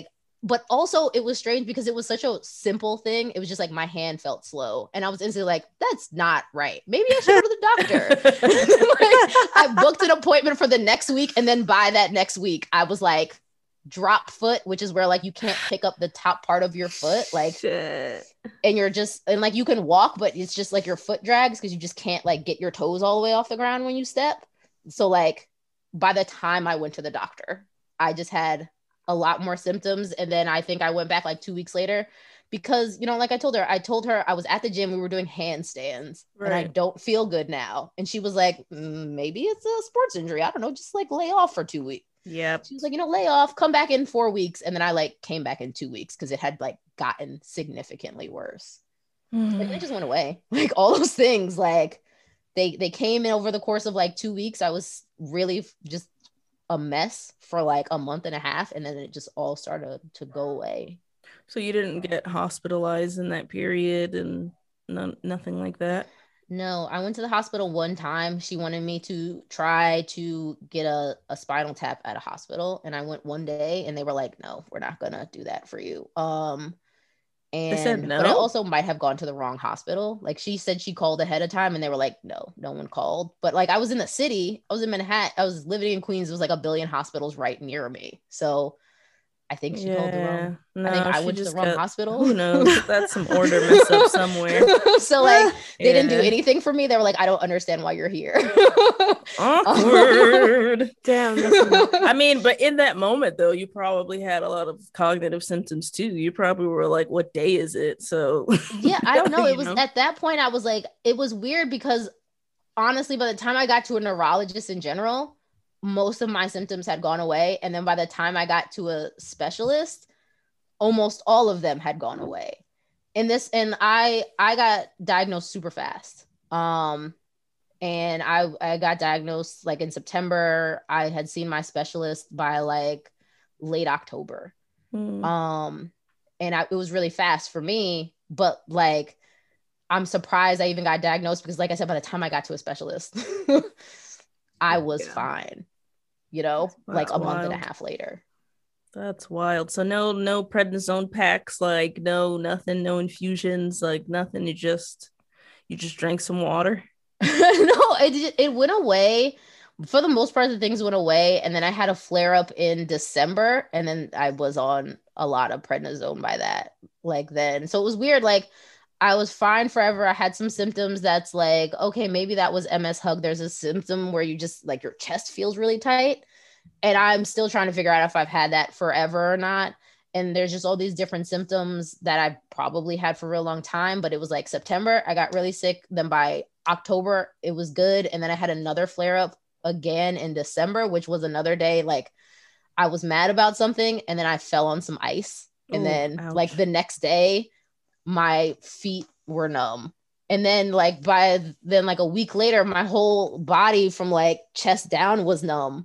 but also it was strange because it was such a simple thing. It was just like my hand felt slow. And I was instantly like, that's not right. Maybe I should go to the doctor. Like, I booked an appointment for the next week. And then by that next week, I was like, drop foot, which is where like you can't pick up the top part of your foot. Like, Shit. And you're just, and like you can walk, but it's just like your foot drags because you just can't like get your toes all the way off the ground when you step. So like by the time I went to the doctor, I just had a lot more symptoms. And then I think I went back like two weeks later because, you know, like I told her, I told her I was at the gym, we were doing handstands right. and I don't feel good now. And she was like, mm, maybe it's a sports injury. I don't know, just like lay off for two weeks. Yeah. She was like, you know, lay off, come back in four weeks. And then I like came back in two weeks because it had like gotten significantly worse. Mm. Like, it just went away. Like all those things, like they they came in over the course of like two weeks. I was really just a mess for like a month and a half. And then it just all started to go away. So you didn't get hospitalized in that period and no, nothing like that? No, I went to the hospital one time. She wanted me to try to get a, a spinal tap at a hospital. And I went one day and they were like, no, we're not going to do that for you. Um, and they said no? But I also might have gone to the wrong hospital. Like she said she called ahead of time and they were like, no, no one called. But like I was in the city, I was in Manhattan, I was living in Queens. There was like a billion hospitals right near me. So I think she yeah, called the wrong. No, I think I went to the wrong got, hospital. Who knows? That's some order mess up somewhere. So like they yeah. didn't do anything for me. They were like, I don't understand why you're here. Awkward. Damn. I mean, but in that moment though, you probably had a lot of cognitive symptoms too. You probably were like, what day is it? So yeah, I don't know. It was know? At that point I was like, it was weird because honestly, by the time I got to a neurologist in general, most of my symptoms had gone away. And then by the time I got to a specialist, almost all of them had gone away. And this, and I, I got diagnosed super fast. Um, and I, I got diagnosed like in September. I had seen my specialist by like late October. Mm. Um, and I, it was really fast for me, but like, I'm surprised I even got diagnosed because like I said, by the time I got to a specialist, I was yeah. fine. You know, That's like a wild. month and a half later. That's wild. So no, no prednisone packs, like no, nothing, no infusions, like nothing. You just, you just drank some water. No, it it went away. For the most part, the things went away. And then I had a flare up in December. And then I was on a lot of prednisone by that, like then. So it was weird. Like I was fine forever. I had some symptoms that's like, okay, maybe that was M S hug. There's a symptom where you just like your chest feels really tight. And I'm still trying to figure out if I've had that forever or not. And there's just all these different symptoms that I probably had for a real long time. But it was like September, I got really sick. Then by October, it was good. And then I had another flare up again in December, which was another day. Like I was mad about something and then I fell on some ice. And Ooh, then ouch. Like the next day, my feet were numb. And then like by then like a week later, my whole body from like chest down was numb.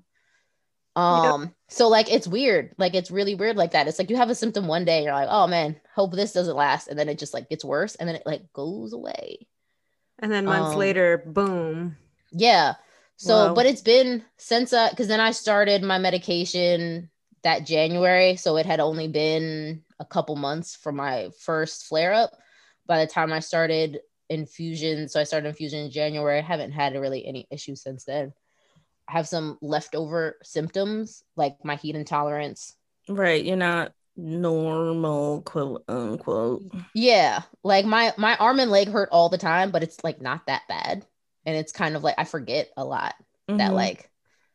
Um, yep. So like, it's weird. Like, it's really weird like that. It's like, you have a symptom one day and you're like, oh man, hope this doesn't last. And then it just like gets worse and then it like goes away. And then months um, later, boom. Yeah. So, wow. But it's been since, uh, cause then I started my medication that January. So it had only been a couple months for my first flare up. By the time I started infusion, so I started infusion in January, I haven't had really any issues since then. I have some leftover symptoms like my heat intolerance. Right. You're not normal, quote unquote. Yeah. Like my, my arm and leg hurt all the time, but it's like not that bad. And it's kind of like, I forget a lot mm-hmm. that like,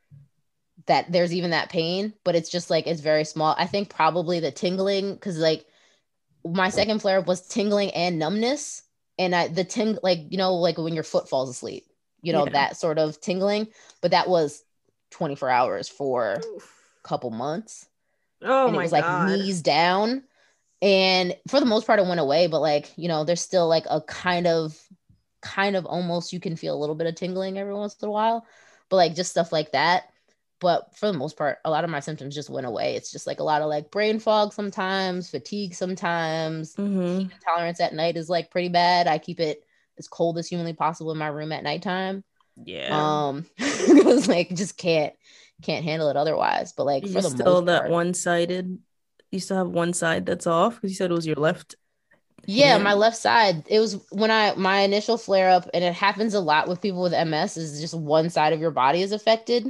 that there's even that pain, but it's just like, it's very small. I think probably the tingling, cause like my second flare up was tingling and numbness. And I, the ting, like, you know, like when your foot falls asleep, you know, yeah. that sort of tingling, but that was twenty-four hours for a couple months. Oh and my it was God. Like knees down. And for the most part, it went away, but like, you know, there's still like a kind of, kind of almost, you can feel a little bit of tingling every once in a while, but like just stuff like that. But for the most part, a lot of my symptoms just went away. It's just like a lot of like brain fog sometimes, fatigue sometimes. Mm-hmm. Heat intolerance at night is like pretty bad. I keep it as cold as humanly possible in my room at nighttime. Yeah. Um, because like just can't can't handle it otherwise. But like You're for the still most that part, one-sided. you still have one side that's off because you said it was your left Yeah, hand? my left side. It was when I my initial flare up, and it happens a lot with people with M S, is just one side of your body is affected.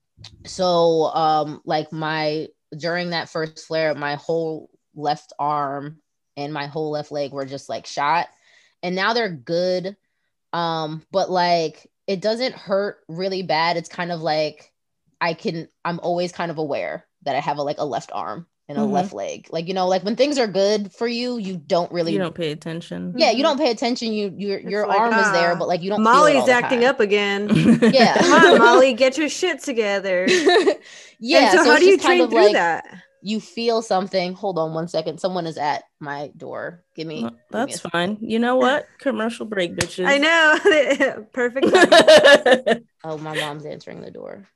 So um like my during that first flare up, my whole left arm and my whole left leg were just like shot. And now they're good. Um, but like it doesn't hurt really bad. It's kind of like I can I'm always kind of aware that I have a like a left arm and a Mhm. left leg. Like, you know, like when things are good for you, you don't really You don't pay attention. yeah, you don't pay attention. You your It's your like, arm is there, ah, but like you don't feel it all Molly's the acting time. up again. Yeah. Come on, Molly, get your shit together. Yeah. And so, so how it's do you just kind train of through like that? you feel something. Hold on one second. Someone is at my door. Give me. Well, give me that's a second. fine. You know what? Commercial break, bitches. I know. Perfect timing. Oh, my mom's answering the door.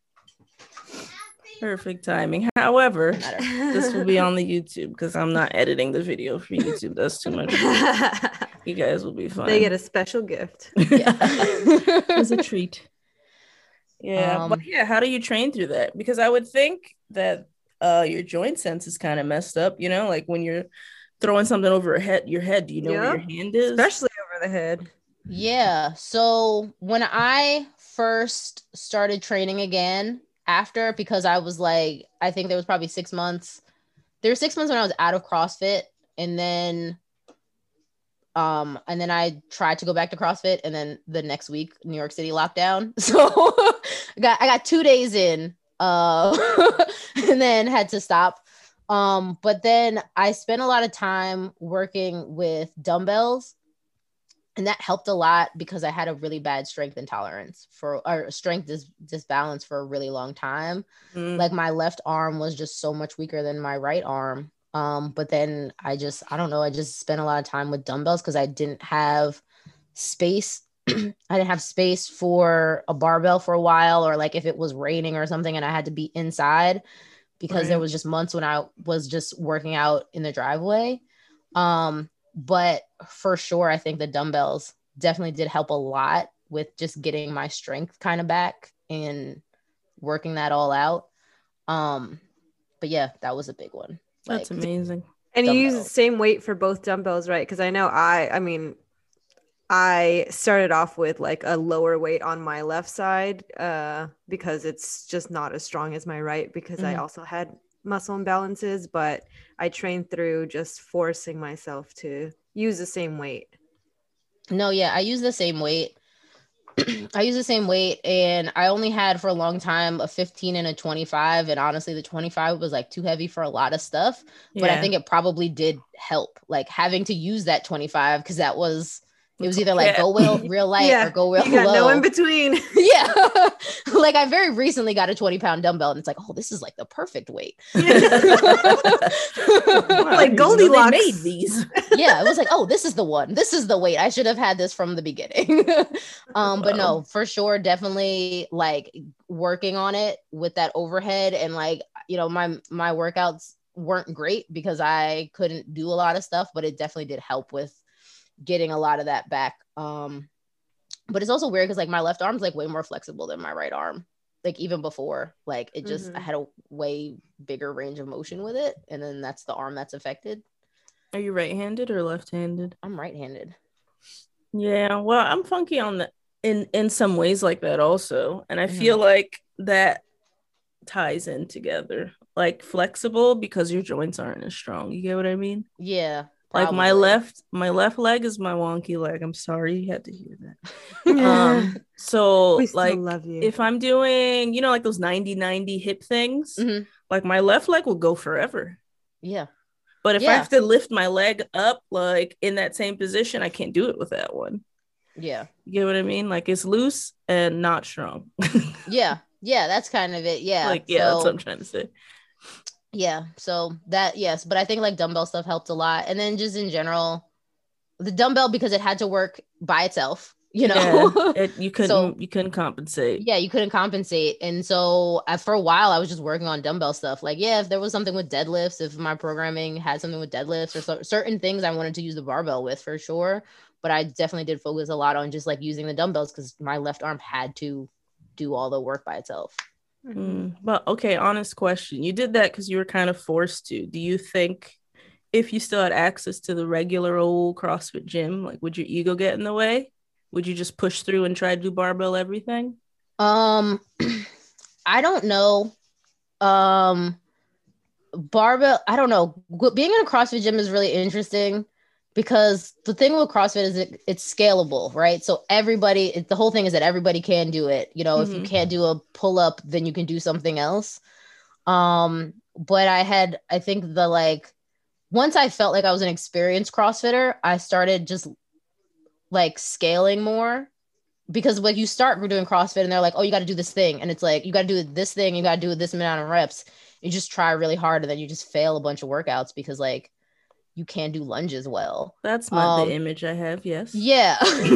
Perfect timing. However, Doesn't matter. this will be on the YouTube because I'm not editing the video for YouTube. That's too much. You guys will be fine. They get a special gift. Yeah. As a treat. Yeah, Um, but yeah, how do you train through that? Because I would think that uh your joint sense is kind of messed up, you know, like when you're throwing something over your head, your head, do you know where your Yep. hand is? Especially over the head. Yeah. So when I first started training again after, because I was like, I think there was probably six months. There were six months when I was out of CrossFit, and then um, and then I tried to go back to CrossFit, and then the next week, New York City lockdown. So I got I got two days in, uh, and then had to stop. Um, but then I spent a lot of time working with dumbbells. And that helped a lot because I had a really bad strength intolerance for or strength dis- disbalance for a really long time. Mm. Like my left arm was just so much weaker than my right arm. Um, but then I just, I don't know, I just spent a lot of time with dumbbells because I didn't have space. I didn't have space for a barbell for a while, or like if it was raining or something and I had to be inside because Right. there was just months when I was just working out in the driveway. Um, But for sure, I think the dumbbells definitely did help a lot with just getting my strength kind of back and working that all out. Um, but yeah, that was a big one. That's Like, amazing. And you use the dumbbells. same weight for both dumbbells, right? Because I know I, I mean, I started off with like a lower weight on my left side uh, because it's just not as strong as my right because I Mhm. also had muscle imbalances, but I trained through just forcing myself to use the same weight. No, yeah, I use the same weight. I use the same weight, and I only had for a long time a fifteen and a twenty-five. And honestly, the twenty-five was like too heavy for a lot of stuff. But I Yeah. think it probably did help, like having to use that twenty-five because that was it was either like Yeah. go real real light Yeah, or go real you got low. no in between. Yeah. Like I very recently got a twenty pound dumbbell, and it's like, oh, this is like the perfect weight. Wow, I Like didn't even know Goldilocks. They made these. Yeah, it was like, oh, this is the one. This is the weight. I should have had this from the beginning. um, but no, Wow. for sure, definitely like working on it with that overhead, and like, you know, my my workouts weren't great because I couldn't do a lot of stuff, but it definitely did help with getting a lot of that back. Um, but it's also weird because like my left arm's like way more flexible than my right arm. Like even before, like it just I Mhm. had a way bigger range of motion with it, and then that's the arm that's affected. Are you right-handed or left-handed? I'm right-handed. Yeah, well, I'm funky on the in in some ways like that also, and I Mhm. feel like that ties in together, like flexible because your joints aren't as strong. You get what I mean? Yeah. Like my probably. left, my left leg is my wonky leg. I'm sorry you had to hear that. Um, so We still like love you. if I'm doing, you know, like those ninety ninety hip things, Mhm. like my left leg will go forever. Yeah. But if I Yeah. have to lift my leg up like in that same position, I can't do it with that one. Yeah. You get what I mean? Like it's loose and not strong. Yeah. Yeah. That's kind of it. Yeah. Like, yeah, that's So, what I'm trying to say. yeah. So that, yes. But I think like dumbbell stuff helped a lot. And then just in general, the dumbbell, because it had to work by itself, you know? Yeah, it, you couldn't So- you couldn't compensate. Yeah, you couldn't compensate. And so uh, for a while, I was just working on dumbbell stuff. Like, yeah, if there was something with deadlifts, if my programming had something with deadlifts or so, certain things I wanted to use the barbell with for sure. But I definitely did focus a lot on just like using the dumbbells because my left arm had to do all the work by itself. Mhm. Mm, but okay, honest question. You did that because you were kind of forced to. Do you think if you still had access to the regular old CrossFit gym, like would your ego get in the way? Would you just push through and try to do barbell everything? Um, I don't know. Um, barbell, I don't know. Being in a CrossFit gym is really interesting because the thing with CrossFit is it, it's scalable, right? So everybody, it, the whole thing is that everybody can do it. You know, if you Mm-hmm. can't do a pull up, then you can do something else. Um, but I had, I think the like, once I felt like I was an experienced CrossFitter, I started just like scaling more because when you start doing CrossFit and they're like, oh, you got to do this thing. And it's like, you got to do this thing. You got to do this amount of reps. You just try really hard and then you just fail a bunch of workouts because like you can't do lunges well. That's my the Um, image I have. Yes. yeah.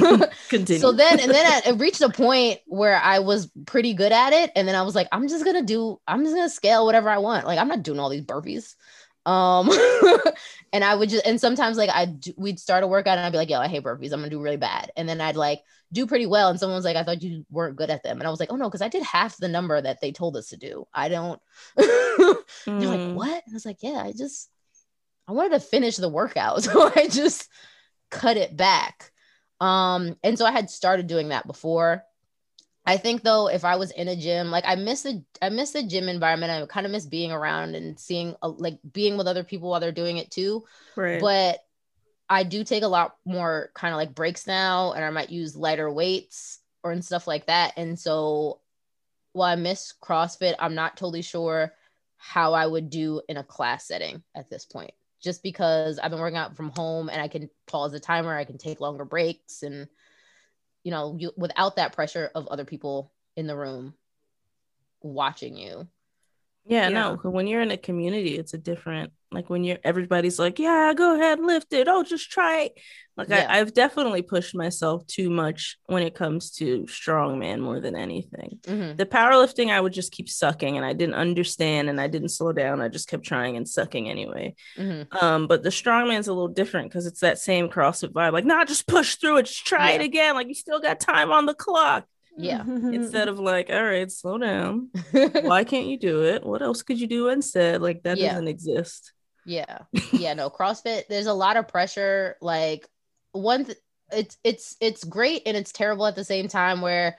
So Continue. then, and then I, it reached a point where I was pretty good at it. And then I was like, I'm just going to do, I'm just going to scale whatever I want. Like, I'm not doing all these burpees. Um, and I would just, and sometimes like I, we'd start a workout and I'd be like, yo, I hate burpees. I'm gonna do really bad. And then I'd like do pretty well. And someone was like, I thought you weren't good at them. And I was like, oh no, because I did half the number that they told us to do. I don't. They're like, Mm. what? And I was like, yeah, I just, I wanted to finish the workout. So I just cut it back. Um, and so I had started doing that before. I think though, if I was in a gym, like I miss the I miss the gym environment. I kind of miss being around and seeing uh, like being with other people while they're doing it too. Right. But I do take a lot more kind of like breaks now, and I might use lighter weights or and stuff like that. And so while I miss CrossFit, I'm not totally sure how I would do in a class setting at this point. Just because I've been working out from home and I can pause the timer, I can take longer breaks and you know, you without that pressure of other people in the room watching you. Yeah, Yeah. no, 'cause when you're in a community, it's a different, like when you're everybody's like, yeah, go ahead, lift it. Oh, just try it. Like Yeah. I, I've definitely pushed myself too much when it comes to strongman more than anything. Mm-hmm. The powerlifting, I would just keep sucking and I didn't understand and I didn't slow down. I just kept trying and sucking anyway. Mm-hmm. Um, but the strongman's a little different because it's that same CrossFit vibe. Like, nah, just push through it, just try Yeah. it again. Like you still got time on the clock. Yeah. Instead of like, all right, slow down. Why can't you do it? What else could you do instead? Like that Yeah. doesn't exist. Yeah. Yeah. No, CrossFit, there's a lot of pressure. Like one, th- it's, it's, it's great and it's terrible at the same time where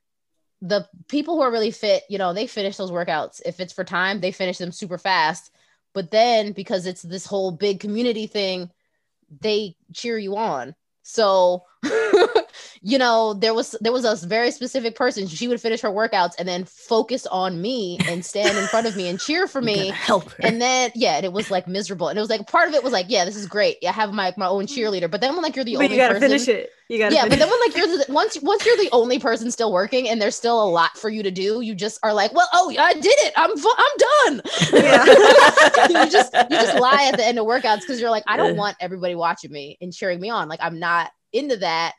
the people who are really fit, you know, they finish those workouts. If it's for time, they finish them super fast. But then because it's this whole big community thing, they cheer you on. So, you know, there was there was a very specific person. She would finish her workouts and then focus on me and stand in front of me and cheer for You me. gotta help her. And then, yeah, and it was like miserable. And it was like part of it was like, yeah, this is great. I have my my own cheerleader. But then when like you're the But only you gotta person, finish it. You gotta yeah. finish But then when like you're the, once once you're the only person still working and there's still a lot for you to do, you just are like, well, oh, I did it. I'm fu- I'm done. Yeah. you just you just lie at the end of workouts because you're like, I don't want everybody watching me and cheering me on. Like I'm not into that.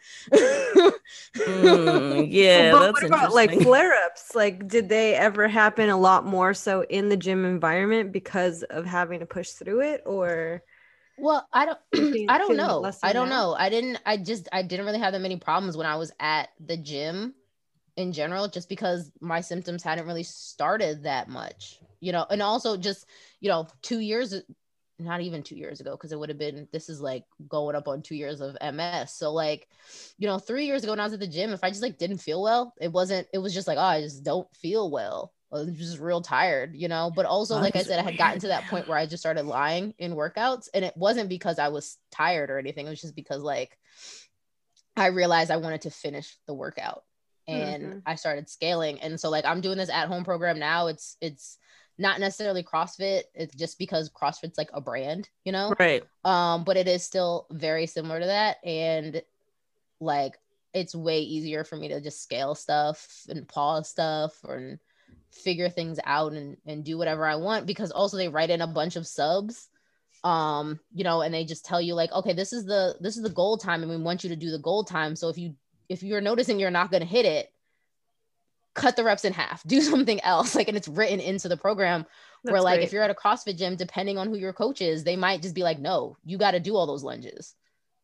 Mm, yeah, But that's what about like interesting. flare-ups? Like, did they ever happen a lot more so in the gym environment because of having to push through it, or Well, I don't you feel- I don't feeling know. less I than don't that? know. I didn't I just I didn't really have that many problems when I was at the gym in general, just because my symptoms hadn't really started that much, you know, and also just, you know, two years, not even two years ago, because it would have been, this is like going up on two years of M S. So like, you know, three years ago when I was at the gym, if I just like didn't feel well, it wasn't, it was just like, oh, I just don't feel well. I was just real tired, you know, but also, like I Bodies said, are I had gotten weird, to that man. point where I just started lying in workouts, and it wasn't because I was tired or anything. It was just because like I realized I wanted to finish the workout. And Mhm. I started scaling. And so like I'm doing this at home program now. It's it's not necessarily CrossFit. It's just because CrossFit's like a brand, you know? Right. Um, but it is still very similar to that. And like it's way easier for me to just scale stuff and pause stuff and figure things out and, and do whatever I want, because also they write in a bunch of subs, um, you know, and they just tell you like, okay, this is the this is the goal time and we want you to do the goal time. So if you if you're noticing you're not going to hit it, cut the reps in half, do something else. Like, and it's written into the program where That's like, great. if you're at a CrossFit gym, depending on who your coach is, they might just be like, no, you got to do all those lunges.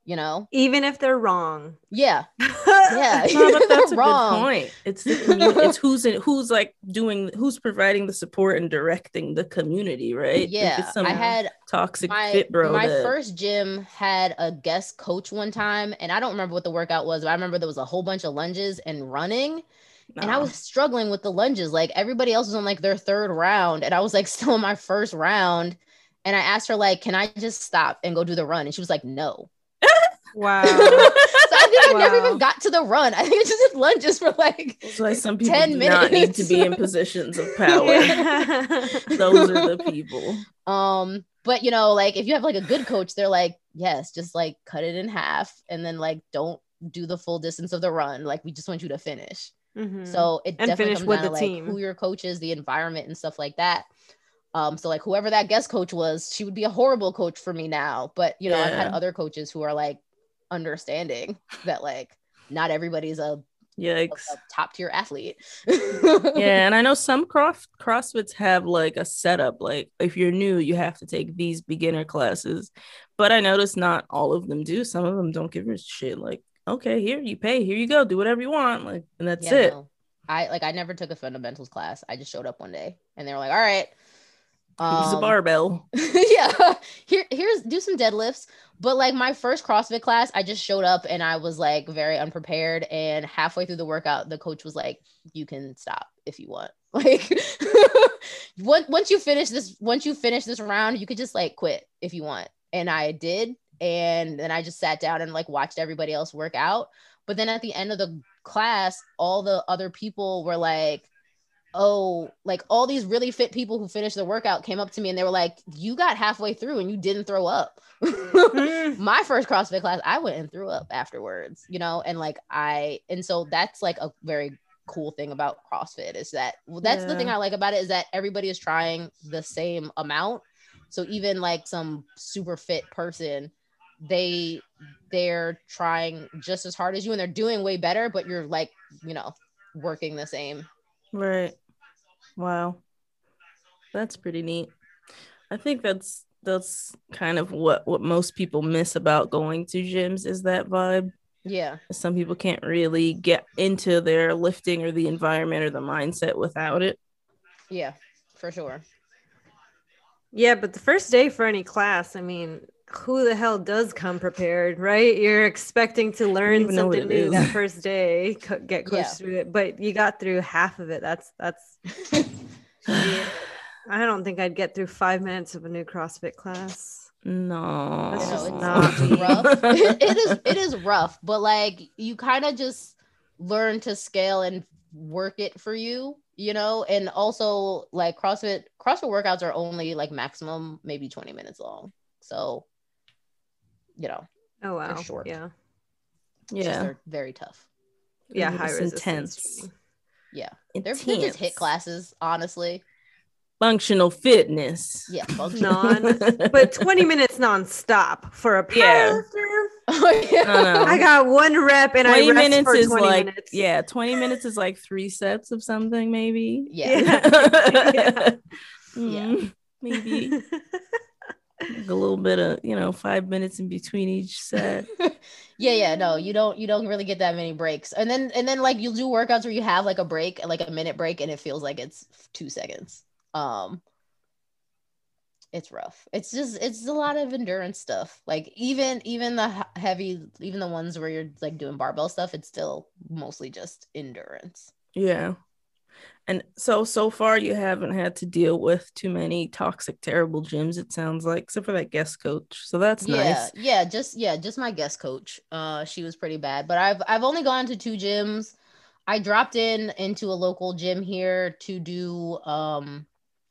you know, even if they're wrong. Yeah. Yeah. No, but that's a Wrong. good point. It's the community. It's who's in, who's like doing, who's providing the support and directing the community, right? Yeah. If it's some I had toxic my, fit bro. My that... first gym had a guest coach one time, and I don't remember what the workout was, but I remember there was a whole bunch of lunges and running. Nah. And I was struggling with the lunges. Like everybody else was on like their third round, and I was like still in my first round. And I asked her, like, can I just stop and go do the run? And she was like, no. Wow. So I think I wow. never even got to the run. I think it's just lunges for like That's why some people ten do minutes. not need to be in positions of power. Yeah. Those are the people. Um, but you know, like if you have like a good coach, they're like, yes, just like cut it in half and then like don't do the full distance of the run. Like we just want you to finish. Mm-hmm. So it and definitely comes down to like team. Who your coach is, the environment and stuff like that. Um, so like whoever that guest coach was, she would be a horrible coach for me now. But you know, yeah. I've had other coaches who are like understanding that like not everybody's a, a, a top tier athlete. Yeah, and I know some cross CrossFits have like a setup. Like if you're new, you have to take these beginner classes. But I noticed not all of them do. Some of them don't give a shit. Like, okay, here you pay, here you go, do whatever you want. Like, and that's yeah, it. No. I like I never took a fundamentals class. I just showed up one day and they were like, all right. Here's um, a barbell. Yeah. Here, here's do some deadlifts. But like my first CrossFit class, I just showed up and I was like very unprepared. And halfway through the workout, the coach was like, you can stop if you want. Like once, once you finish this, once you finish this round, you could just like quit if you want. And I did. And then I just sat down and like watched everybody else work out. But then at the end of the class, all the other people were like, oh, like all these really fit people who finished the workout came up to me and they were like, you got halfway through and you didn't throw up. My first CrossFit class, I went and threw up afterwards, you know? And like, I, and so that's like a very cool thing about CrossFit is that, well, that's yeah. the thing I like about it is that everybody is trying the same amount. So even like some super fit person, they, they're trying just as hard as you and they're doing way better, but you're like, you know, working the same. Right. Wow. That's pretty neat. I think that's that's kind of what, what most people miss about going to gyms is that vibe. Yeah. Some people can't really get into their lifting or the environment or the mindset without it. Yeah, for sure. Yeah, but the first day for any class, I mean, who the hell does come prepared, right? You're expecting to learn something new that first day, co- get coached yeah. through it, but you got through half of it. That's that's. Yeah. I don't think I'd get through five minutes of a new CrossFit class. No, that's just it's, not it's rough. it, it is. It is rough, but like you kind of just learn to scale and work it for you, you know. And also, like CrossFit, CrossFit workouts are only like maximum maybe twenty minutes long, so. You know, oh wow, they're short. Yeah, it's yeah, they're very tough. Yeah, high resistance. Intense. Yeah, they're, they're just hit classes, honestly. Functional fitness. Yeah, functional. Non, but twenty minutes nonstop for a powerlifter. Yeah. Oh, yeah. No, no. I got one rep and I rest minutes for is twenty like, minutes. Yeah, twenty minutes is like three sets of something, maybe. Yeah, yeah. mm, yeah. maybe. Like a little bit of, you know, five minutes in between each set. yeah yeah no you don't you don't really get that many breaks, and then and then like you'll do workouts where you have like a break, like a minute break, and it feels like it's two seconds. Um it's rough. It's just it's a lot of endurance stuff. Like even even the heavy, even the ones where you're like doing barbell stuff, it's still mostly just endurance. Yeah. And so, so far you haven't had to deal with too many toxic, terrible gyms, it sounds like, except for that guest coach. So that's yeah, nice. Yeah, just, yeah, just my guest coach. Uh, she was pretty bad, but I've, I've only gone to two gyms. I dropped in into a local gym here to do um,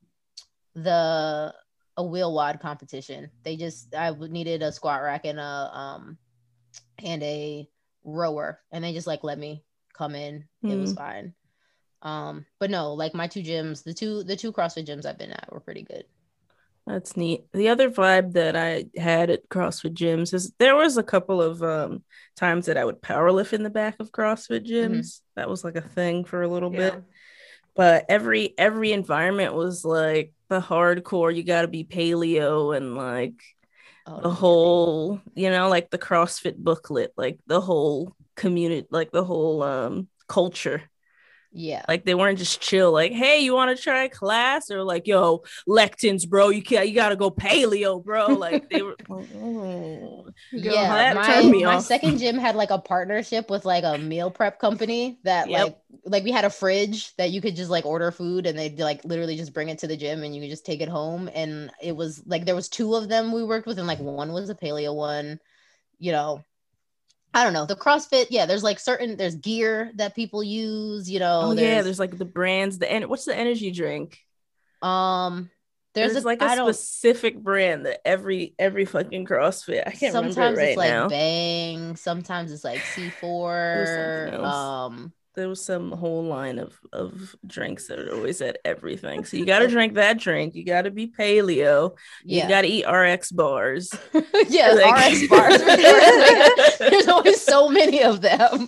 the, a wheel wad competition. They just, I needed a squat rack and a, um, and a rower, and they just like let me come in. Mm. It was fine. Um, but no, like my two gyms, the two the two CrossFit gyms I've been at were pretty good. That's neat. The other vibe that I had at CrossFit gyms is there was a couple of um times that I would powerlift in the back of CrossFit gyms. Mm-hmm. That was like a thing for a little yeah. bit. But every every environment was like the hardcore, you gotta be paleo and like Oh, the no, whole, you know, like the CrossFit booklet, like the whole community, like the whole um culture. yeah. Like they weren't just chill, like, hey, you want to try a class? Or like, yo, lectins, bro, you can't, you gotta go paleo, bro. Like they were oh, Yeah, that turned my me my off. second gym had like a partnership with like a meal prep company that Yep. like like we had a fridge that you could just like order food and they'd like literally just bring it to the gym and you could just take it home. And it was like there was two of them we worked with and like one was a paleo one, you know. I don't know. The CrossFit, yeah, there's like certain there's gear that people use, you know, Oh yeah, there's there's like the brands, the en- what's the energy drink? um there's There's a like a I don't specific brand that every every fucking CrossFit. I can't remember it sometimes it's right like now. Bang, sometimes it's like It was something C four, else. um There was some whole line of of drinks that are always at everything. So you got to drink that drink. You got to be paleo. You yeah. got to eat R X bars. Yeah, Like- R X bars. For sure. Like, there's always so many of them.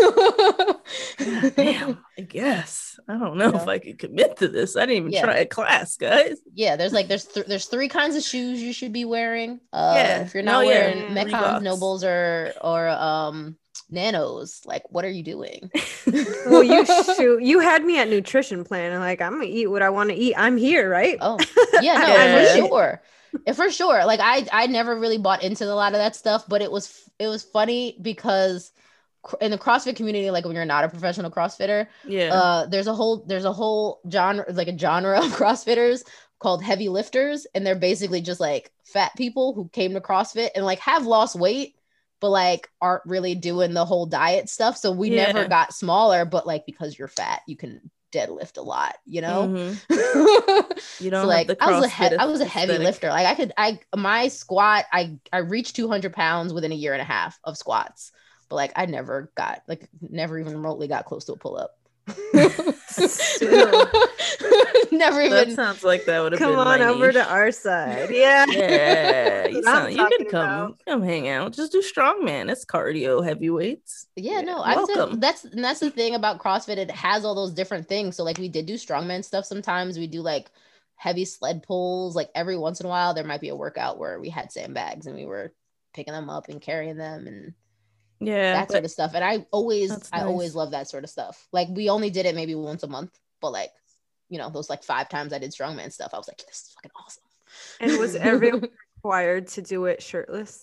God damn, I guess. I don't know Yeah. if I could commit to this. I didn't even Yeah. try a class, guys. Yeah, there's like there's th- there's three kinds of shoes you should be wearing. Uh, Yeah. if you're No, not yeah. wearing Yeah. Metcons, Reeboks. Nobles, or or um Nanos, like what are you doing? Well, you shoot. You had me at nutrition plan, and like I'm gonna eat what I want to eat. I'm here, right? Oh yeah, no, Yeah. for sure. And for sure. Like I I never really bought into a lot of that stuff, but it was it was funny because cr- in the CrossFit community, like when you're not a professional CrossFitter, Yeah. uh there's a whole there's a whole genre, like a genre of CrossFitters called heavy lifters, and they're basically just like fat people who came to CrossFit and like have lost weight but like aren't really doing the whole diet stuff. So we Yeah. never got smaller, but like because you're fat, you can deadlift a lot, you know? Mhm. You don't So have like the I was a CrossFit he- I was a heavy aesthetic. lifter. Like I could I my squat I I reached two hundred pounds within a year and a half of squats, but like I never got like never even remotely got close to a pull up. Still. Never That even. sounds like that would have Come been on my over to niche. our side. Yeah. Yeah, you, That's what I'm sound, you can talking come about. come hang out. Just do strongman. It's cardio heavyweights. Yeah, no, I've welcome. said that's and that's the thing about CrossFit. It has all those different things. So like we did do strongman stuff sometimes. We do like heavy sled pulls. Like every once in a while, there might be a workout where we had sandbags and we were picking them up and carrying them and Yeah, that but sort of stuff. And I always, That's I always nice. love that sort of stuff. Like we only did it maybe once a month, but like, you know, those like five times I did strongman stuff, I was like, this is fucking awesome. And was everyone required to do it shirtless?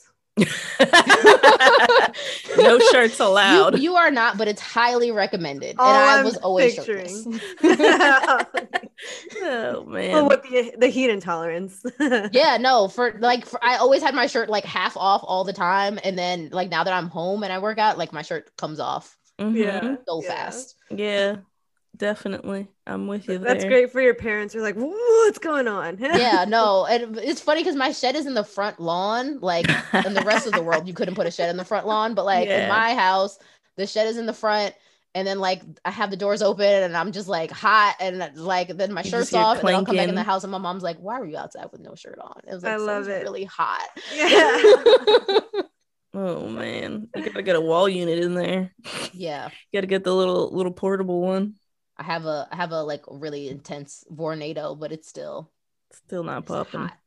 no shirts allowed. You, you are not, but it's highly recommended. All and I I'm was always picturing. shirtless. oh man. Well, with the the heat intolerance. Yeah, no, for like for, I always had my shirt like half off all the time, and then like now that I'm home and I work out, like my shirt comes off Mhm. Yeah. so Yeah. fast. Yeah, definitely. I'm with you there. That's great for your parents. You're like, what's going on? Yeah, no, and it's funny because my shed is in the front lawn. Like in the rest of the world, you couldn't put a shed in the front lawn, but like in Yeah. my house, the shed is in the front. And then like I have the doors open and I'm just like hot and like then my You shirt's just hear off and then I'll come back in the clanking. house and my mom's like, why were you outside with no shirt on? It was like, I "So love it's it. really hot. Yeah. Oh man, you gotta get a wall unit in there. Yeah. You gotta get the little little portable one. I have a I have a like really intense Vornado, but it's still Still not it's popping. hot.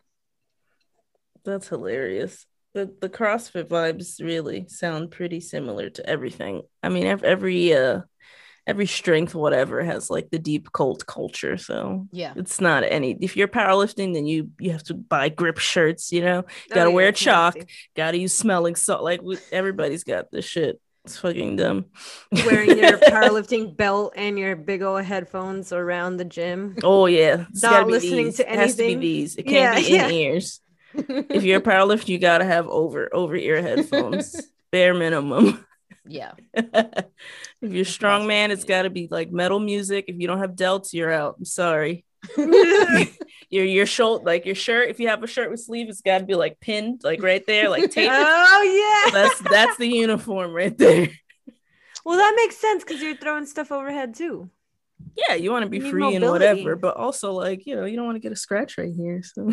That's hilarious. The the CrossFit vibes really sound pretty similar to everything. I mean, every, every uh every strength whatever has like the deep cult culture. So Yeah. it's not any. If you're powerlifting, then you you have to buy grip shirts. You know, Oh, gotta yeah, wear it's chalk. nasty. Gotta use smelling salt. Like we, everybody's got this shit. It's fucking dumb. Wearing your powerlifting belt and your big old headphones around the gym. Oh yeah, it's Not gotta be listening these. to It has to be anything. these. It Yeah, can't be in yeah. ears. If you're a powerlifter, you gotta have over over ear headphones, bare minimum. Yeah. If you're strong man, it's got to be like metal music. If you don't have delts, you're out. I'm sorry. your your shoulder, like your shirt. If you have a shirt with sleeve, it's got to be like pinned, like right there, like tape. Oh yeah. That's that's the uniform right there. Well, that makes sense because you're throwing stuff overhead too. Yeah, you want to be You need free and mobility. whatever, but also like you know you don't want to get a scratch right here. So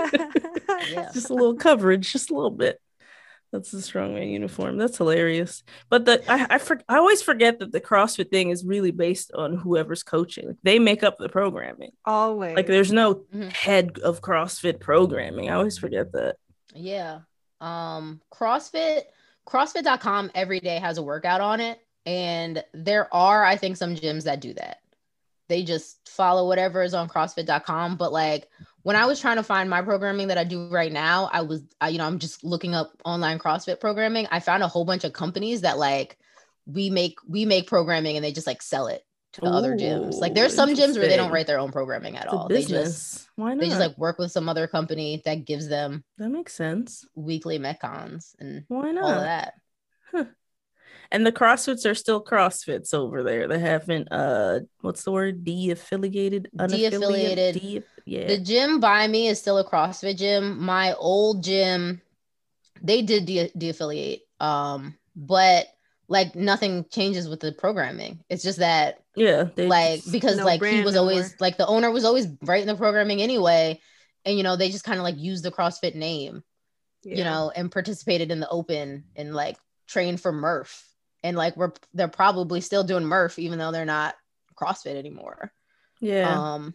Yeah. just a little coverage, just a little bit. That's the strongman uniform. That's hilarious. But the I I, for, I always forget that the CrossFit thing is really based on whoever's coaching. Like, they make up the programming. Always. Like there's no Mhm. head of CrossFit programming. I always forget that. Yeah. Um, CrossFit, CrossFit dot com every day has a workout on it. And there are, I think, some gyms that do that. They just follow whatever is on CrossFit dot com. But like when I was trying to find my programming that I do right now, I was, I, you know, I'm just looking up online CrossFit programming. I found a whole bunch of companies that like we make, we make programming and they just like sell it to other gyms. Like Ooh, there's some gyms where they don't interesting. write their own programming at It's a all. They just, business. Why they just not? like work with some other company that gives them That makes sense. weekly metcons and Why all of not? that. Huh. And the CrossFits are still CrossFits over there. They haven't uh what's the word? De-affiliated, unaffiliated. De-affiliated. De- yeah. The gym by me is still a CrossFit gym. My old gym, they did de- de-affiliate. Um, but like nothing changes with the programming. It's just that Yeah, they like just, because No like he brand was no always more. like the owner was always writing the programming anyway. And you know, they just kind of like used the CrossFit name, Yeah. you know, and participated in the open and like trained for Murph. And like we're they're probably still doing Murph even though they're not CrossFit anymore. yeah, Um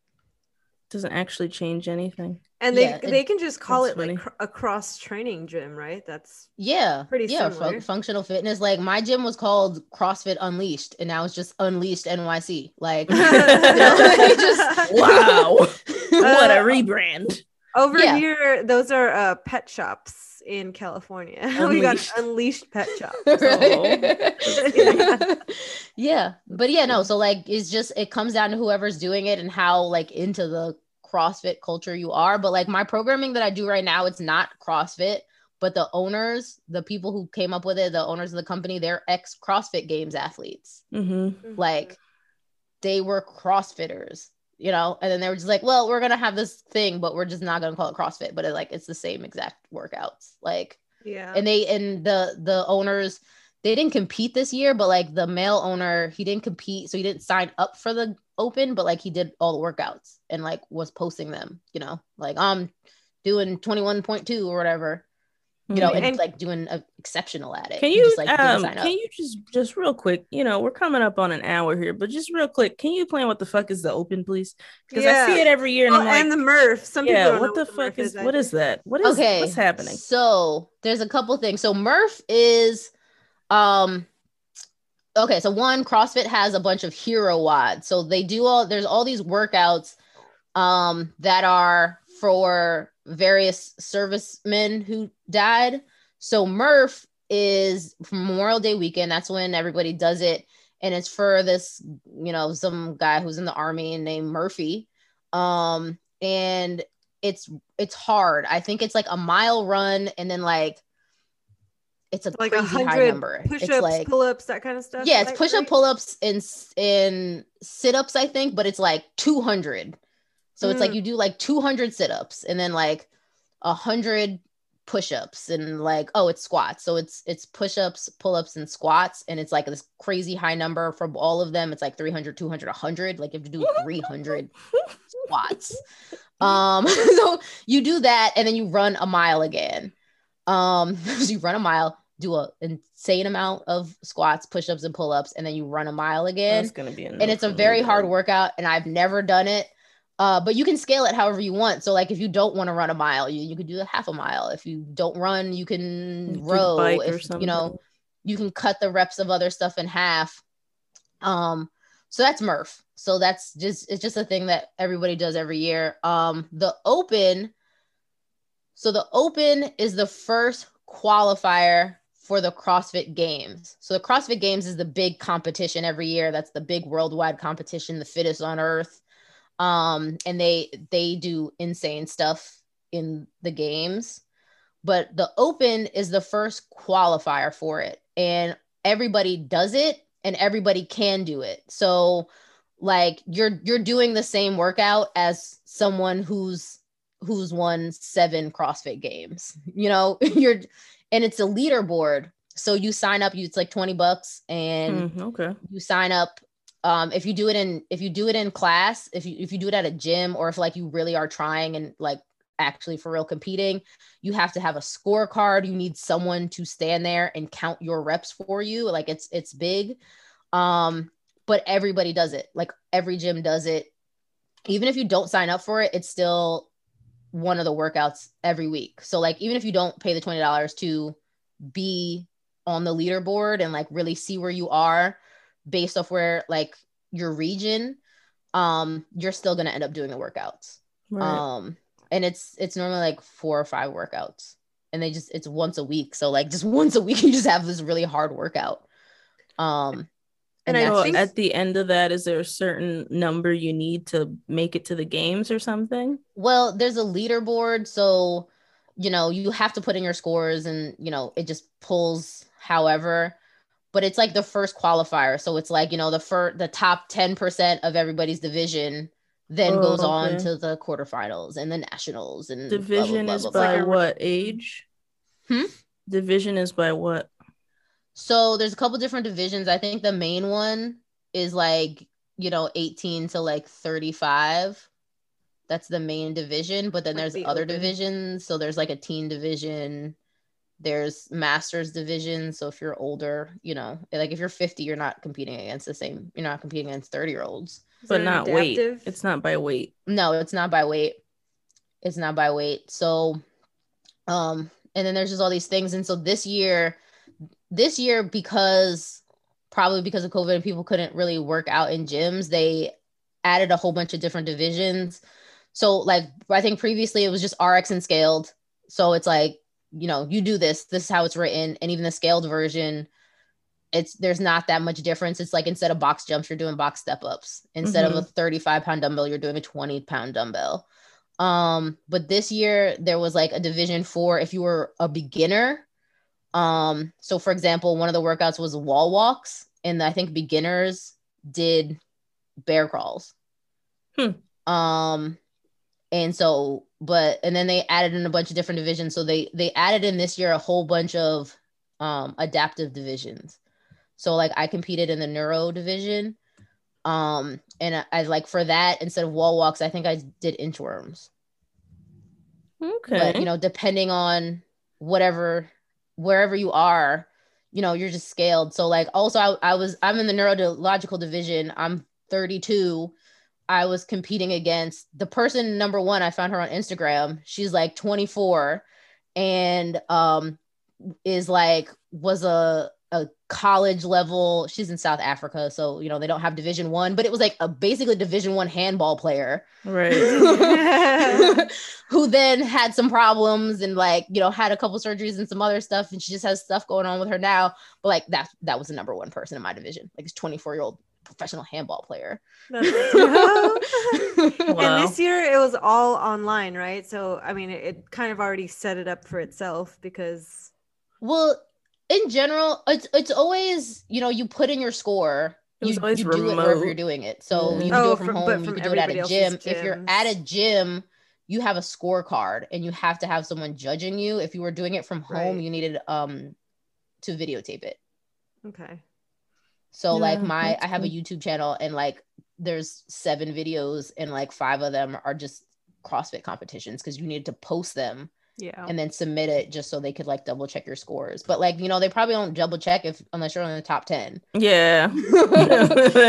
doesn't actually change anything. And they yeah, it- they can just call That's it like funny. cr- a cross training gym, right? That's yeah, pretty yeah, similar. fu- functional fitness. Like my gym was called CrossFit Unleashed, and now it's just Unleashed N Y C. Like, you know, they just Wow. What a Uh, rebrand. Over Yeah. here, those are uh, pet shops in California. We got Unleashed. unleashed pet shops. Right? Yeah. Yeah, but yeah, no. So like, it's just it comes down to whoever's doing it and how like into the CrossFit culture you are. But like my programming that I do right now, it's not CrossFit, but the owners, the people who came up with it, the owners of the company, they're ex CrossFit Games athletes. Mm-hmm. Like they were CrossFitters, you know, and then they were just like, well, we're gonna have this thing, but we're just not gonna call it CrossFit, but it, like it's the same exact workouts, like, Yeah. and they and the the owners, they didn't compete this year, but like the male owner, he didn't compete, so he didn't sign up for the open, but like he did all the workouts and like was posting them, you know, like I'm doing twenty-one point two or whatever, you know, and, And- like doing a exceptional at it. Can He you just like didn't um sign can up. you just just real quick, you know, we're coming up on an hour here, but just real quick, can you explain what the fuck is the open, please? Because I see Yeah. it every year and Well, I'm like, and the Murph. Some people yeah, don't what know the fuck Murph is, is what is either. that? What is Okay, what's happening? so there's a couple things. So Murph is um okay, so one, CrossFit has a bunch of hero wads. So they do all there's all these workouts um that are for various servicemen who died. So Murph is Memorial Day weekend. That's when everybody does it. And it's for this, you know, some guy who's in the army named Murphy. Um, and it's it's hard. I think it's like a mile run and then like it's a Like a crazy high hundred number. It's push-ups, like pull-ups, that kind of stuff. yeah, it's right? push up, Right? pull ups, and and sit ups. I think, but it's like two hundred. So it's like Mm. you do like two hundred sit ups and then like a hundred push ups and like oh it's squats. So it's it's push ups, pull ups, and squats, and it's like this crazy high number from all of them. It's like three hundred, two hundred, one hundred. Like you have to do three hundred squats. Um, so you do that and then you run a mile again. Um, so you run a mile, do a insane amount of squats, push-ups, and pull-ups, and then you run a mile again. That's gonna be a no And it's a for me, very hard dog. workout, and I've never done it. Uh, but you can scale it however you want. So like if you don't want to run a mile, you, you could do a half a mile. If you don't run, you can Do the row. bike or If you know, something. you can cut the reps of other stuff in half. Um, so that's Murph. So that's just it's just a thing that everybody does every year. Um, the open. So the open is the first qualifier for the CrossFit Games. So the CrossFit Games is the big competition every year. That's the big worldwide competition, the fittest on earth. Um, and they they do insane stuff in the games. But the open is the first qualifier for it. And everybody does it and everybody can do it. So like you're you're doing the same workout as someone who's who's won seven CrossFit games. You know, you're and it's a leaderboard. So you sign up, you it's like twenty bucks and Hmm, okay. you sign up. Um, if you do it in if you do it in class, if you if you do it at a gym or if like you really are trying and like actually for real competing, you have to have a scorecard. You need someone to stand there and count your reps for you. Like it's it's big. Um, but everybody does it. Like every gym does it. Even if you don't sign up for it, it's still one of the workouts every week. So like even if you don't pay the twenty dollars to be on the leaderboard and like really see where you are based off where like your region, um, you're still gonna end up doing the workouts. Right. Um, and it's it's normally like four or five workouts, and they just it's once a week. So like just once a week, you just have this really hard workout. Um, and, and I think at the end of that, is there a certain number you need to make it to the games or something? Well, there's a leaderboard, so you know you have to put in your scores, and you know it just pulls however. But it's like the first qualifier, so it's like you know the first the top ten percent of everybody's division then oh, goes okay. on to the quarterfinals and the nationals and division blah, blah, blah, is blah, by blah. What age? Hmm? Division is by what? So there's a couple different divisions. I think the main one is like, you know, eighteen to like thirty-five. That's the main division. But then there's the other open. divisions. So there's like a teen division. There's masters division. So if you're older, you know, like if you're fifty, you're not competing against the same, you're not competing against thirty year olds. But not adaptive? weight. It's not by weight. No, it's not by weight. It's not by weight. So, um, and then there's just all these things. And so this year, this year, because probably because of COVID and people couldn't really work out in gyms, they added a whole bunch of different divisions. So like, I think previously it was just R X and scaled. So it's like, you know, you do this, this is how it's written. And even the scaled version, it's, there's not that much difference. It's like, instead of box jumps, you're doing box step ups. Instead mm-hmm. of a thirty-five pound dumbbell, you're doing a twenty pound dumbbell. Um, but this year there was like a division for, if you were a beginner. Um, so for example, one of the workouts was wall walks, and I think beginners did bear crawls. Hmm. Um, and so, but, and then they added in a bunch of different divisions. So they, they added in this year a whole bunch of, um, adaptive divisions. So like I competed in the neuro division. Um, and I, I like for that, instead of wall walks, I think I did inchworms. Okay. But, you know, depending on whatever, wherever you are, you know, you're just scaled. So like, also I, I was, I'm in the neurological division. I'm thirty-two. I was competing against the person, number one, I found her on Instagram. She's like twenty-four and, um, is like, was a, a college level. She's in South Africa. So, you know, they don't have division one, but it was like a basically division one handball player. Right. Who then had some problems and like, you know, had a couple surgeries and some other stuff. And she just has stuff going on with her now. But like that, that was the number one person in my division. Like this twenty-four year old professional handball player. That's wow. And this year it was all online, right? So, I mean, it, it kind of already set it up for itself because. Well, in general, it's it's always, you know, you put in your score, you, you do it wherever you're doing it. So yeah. you can oh, do it from, from home, you can do it at a gym. Gyms. If you're at a gym, you have a scorecard and you have to have someone judging you. If you were doing it from home, right. you needed um to videotape it. Okay. So yeah, like my, I have cool. a YouTube channel and like there's seven videos and like five of them are just CrossFit competitions because you needed to post them. Yeah. And then submit it just so they could like double check your scores. But like, you know, they probably don't double check if unless you're in the top ten. Yeah. Gonna,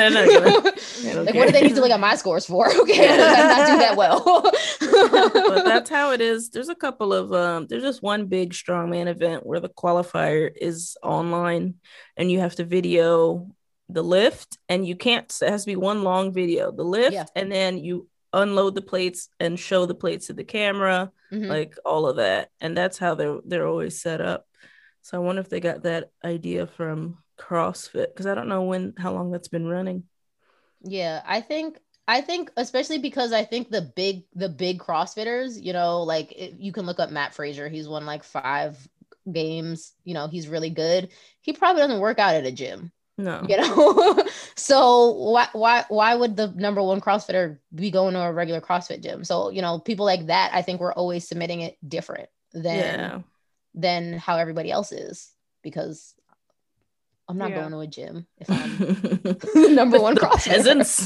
like, what do they need to look at my scores for? Okay. Yeah. I'm not doing that well. But that's how it is. There's a couple of um there's just one big strongman event where the qualifier is online and you have to video the lift, and you can't, it has to be one long video, the lift, yeah. and then you unload the plates and show the plates to the camera, mm-hmm. like all of that. And that's how they're they're always set up. So I wonder if they got that idea from CrossFit, because I don't know when how long that's been running. Yeah, I think I think especially because I think the big the big CrossFitters, you know, like it, you can look up Matt Frazier. He's won like five games. You know, he's really good. He probably doesn't work out at a gym. No. You know, so why why why would the number one CrossFitter be going to a regular CrossFit gym? So, you know, people like that, I think we're always submitting it different than yeah. than how everybody else is, because I'm not yeah. going to a gym if I'm number one CrossFit. Peasants.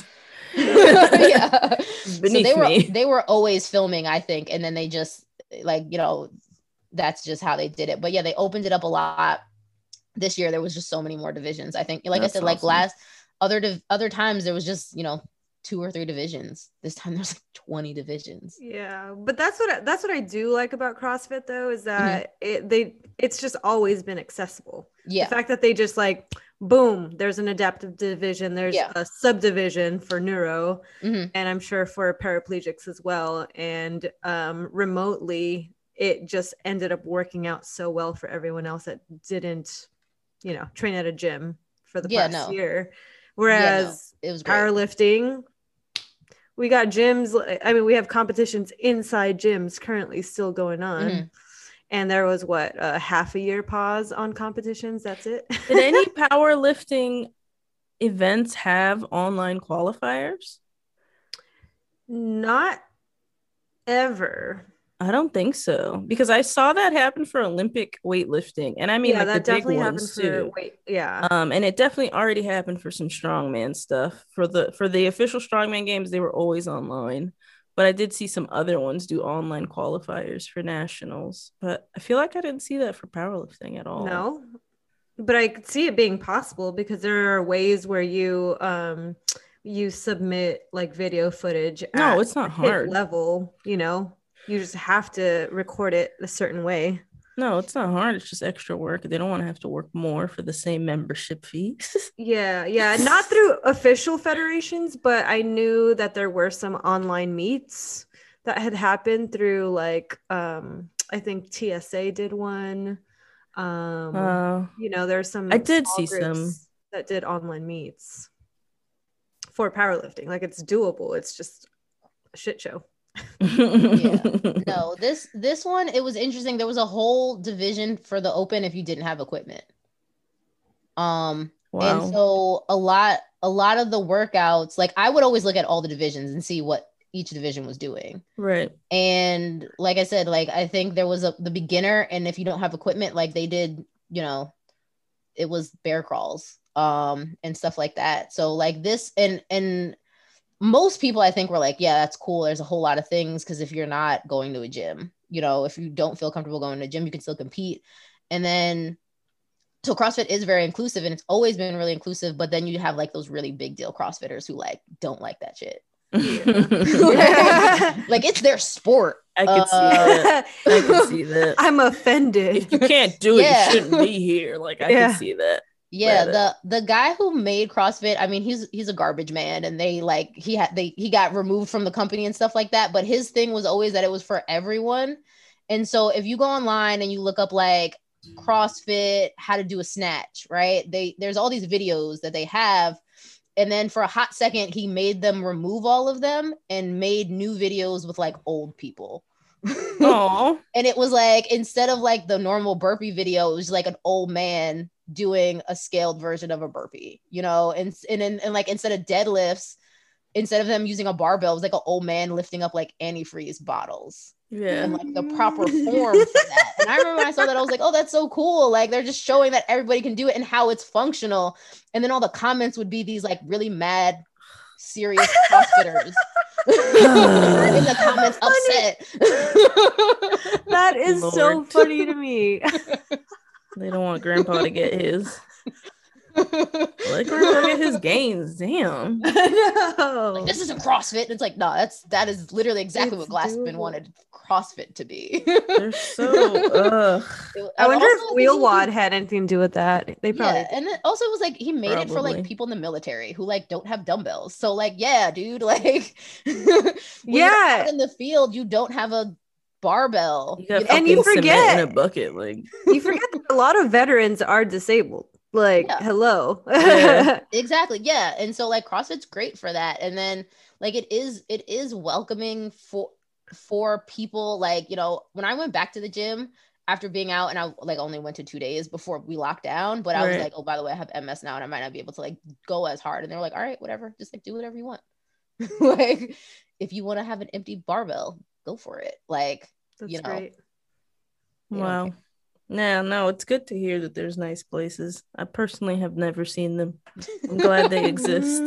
Yeah. Beneath so they were me. they were always filming, I think, and then they just like, you know, that's just how they did it. But yeah, they opened it up a lot. This year there was just so many more divisions. I think, like That's I said, like awesome. last other div- other times there was just, you know, two or three divisions. This time there's like twenty divisions. Yeah, but that's what I, that's what I do like about CrossFit though, is that Mm-hmm. it they it's just always been accessible. Yeah. The fact that they just like boom, there's an adaptive division, there's Yeah. a subdivision for neuro, Mm-hmm. and I'm sure for paraplegics as well. And um, remotely, it just ended up working out so well for everyone else that didn't, you know, train at a gym for the Yeah, past no. year. Yeah, Whereas no. It was great. powerlifting, we got gyms. I mean, we have competitions inside gyms currently still going on. Mm-hmm. And there was what, a half a year pause on competitions. That's it. Did any powerlifting events have online qualifiers? Not ever. I don't think so, because I saw that happen for Olympic weightlifting, and I mean, Yeah, like that the big definitely happened ones for too. wait. Yeah. Um, and it definitely already happened for some strongman stuff. For the for the official strongman games, they were always online, but I did see some other ones do online qualifiers for nationals. But I feel like I didn't see that for powerlifting at all. No, but I could see it being possible because there are ways where you um you submit like video footage. No, at it's not a hit hard. level, you know, you just have to record it a certain way. No, it's not hard. It's just extra work. They don't want to have to work more for the same membership fees. Yeah, yeah, not through official federations, but I knew that there were some online meets that had happened through like um I think T S A did one. Um Uh, you know, there's some I did small see some. that did online meets for powerlifting. Like it's doable. It's just a shit show. Yeah. No, this this one, it was interesting. There was a whole division for the open if you didn't have equipment. Um Wow. and so a lot a lot of the workouts, like I would always look at all the divisions and see what each division was doing. Right. And like I said, like I think there was a the beginner, and if you don't have equipment, like they did, you know, it was bear crawls um and stuff like that. So like this, and and most people I think were like, yeah, that's cool. There's a whole lot of things, because if you're not going to a gym, you know, if you don't feel comfortable going to a gym, you can still compete. And then so CrossFit is very inclusive, and it's always been really inclusive, but then you have like those really big deal CrossFitters who like don't like that shit. Yeah. Like it's their sport. I could Uh, see that. I could see that. I'm offended. If you can't do it, Yeah. you shouldn't be here. Like I Yeah. can see that. Yeah, But, the the guy who made CrossFit, I mean, he's he's a garbage man, and they like he had they he got removed from the company and stuff like that. But his thing was always that it was for everyone. And so if you go online and you look up like CrossFit, how to do a snatch, right? They there's all these videos that they have. And then for a hot second, he made them remove all of them and made new videos with like old people. Aw. And it was like, instead of like the normal burpee video, it was like an old man doing a scaled version of a burpee, you know, and and and, and like instead of deadlifts, instead of them using a barbell, it was like an old man lifting up like antifreeze bottles. Yeah. And like the proper form for that. And I remember when I saw that, I was like, oh, that's so cool. Like they're just showing that everybody can do it and how it's functional. And then all the comments would be these like really mad, serious CrossFitters in the comments upset. That is so Lord. funny to me. They don't want grandpa to get his. Let grandpa get his gains. Damn. No. Like, this isn't CrossFit. And it's like, no, that's that is literally exactly It's what Glassman doable. wanted CrossFit to be. They're so ugh. I wonder And if also, Wheel he- Wad had anything to do with that. They probably Yeah, and then also it was like he made it for Probably. like people in the military who like don't have dumbbells. So like, yeah, dude, like when you're Yeah. out in the field, you don't have a barbell. You got you know? And you fucking cement forget. in a bucket. Like you forget that a lot of veterans are disabled. Like, Yeah. hello. Yeah. Exactly, yeah. And so like CrossFit's great for that. And then like it is it is welcoming for for people. Like, you know, when I went back to the gym after being out, and I like only went to two days before we locked down, but I was Right. like, oh, by the way, I have M S now and I might not be able to like go as hard. And they were like, all right, whatever, just like do whatever you want. Like if you want to have an empty barbell, go for it. Like, That's you know. great. they don't wow. care. Yeah, no, it's good to hear that there's nice places. I personally have never seen them. I'm glad they exist.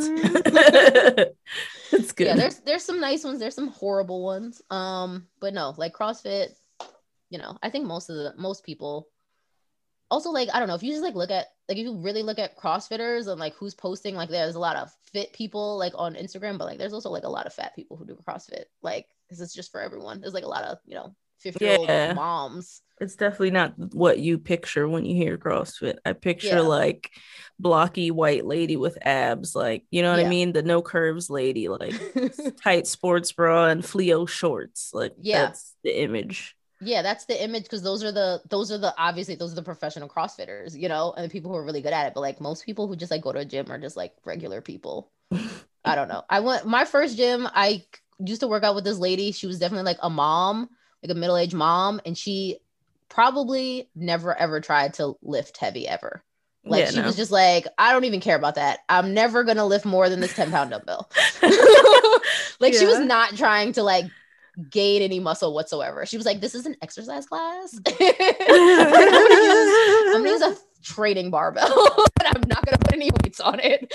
It's good. Yeah, there's there's some nice ones, there's some horrible ones. Um, but no, like CrossFit, you know, I think most of the most people also like, I don't know, if you just like look at, like if you really look at CrossFitters and like who's posting, like there's a lot of fit people like on Instagram, but like there's also like a lot of fat people who do CrossFit, like, because it's just for everyone. There's like a lot of, you know, fifty year old Yeah. moms. It's definitely not what you picture when you hear CrossFit. I picture Yeah. like blocky white lady with abs, like, you know what Yeah. I mean? The no curves lady, like tight sports bra and Fleo shorts. Like Yeah. that's the image. Yeah, that's the image, because those are the those are the obviously those are the professional CrossFitters, you know, and the people who are really good at it. But like most people who just like go to a gym are just like regular people. I don't know. I went my first gym. I used to work out with this lady. She was definitely like a mom, like a middle-aged mom, and she probably never ever tried to lift heavy ever. Like Yeah, she no. was just like, I don't even care about that. I'm never gonna lift more than this ten pound dumbbell. Like she was Yeah. not trying to like gain any muscle whatsoever. She was like, this is an exercise class. I'm gonna use I'm gonna use a training barbell and I'm not gonna put any weights on it.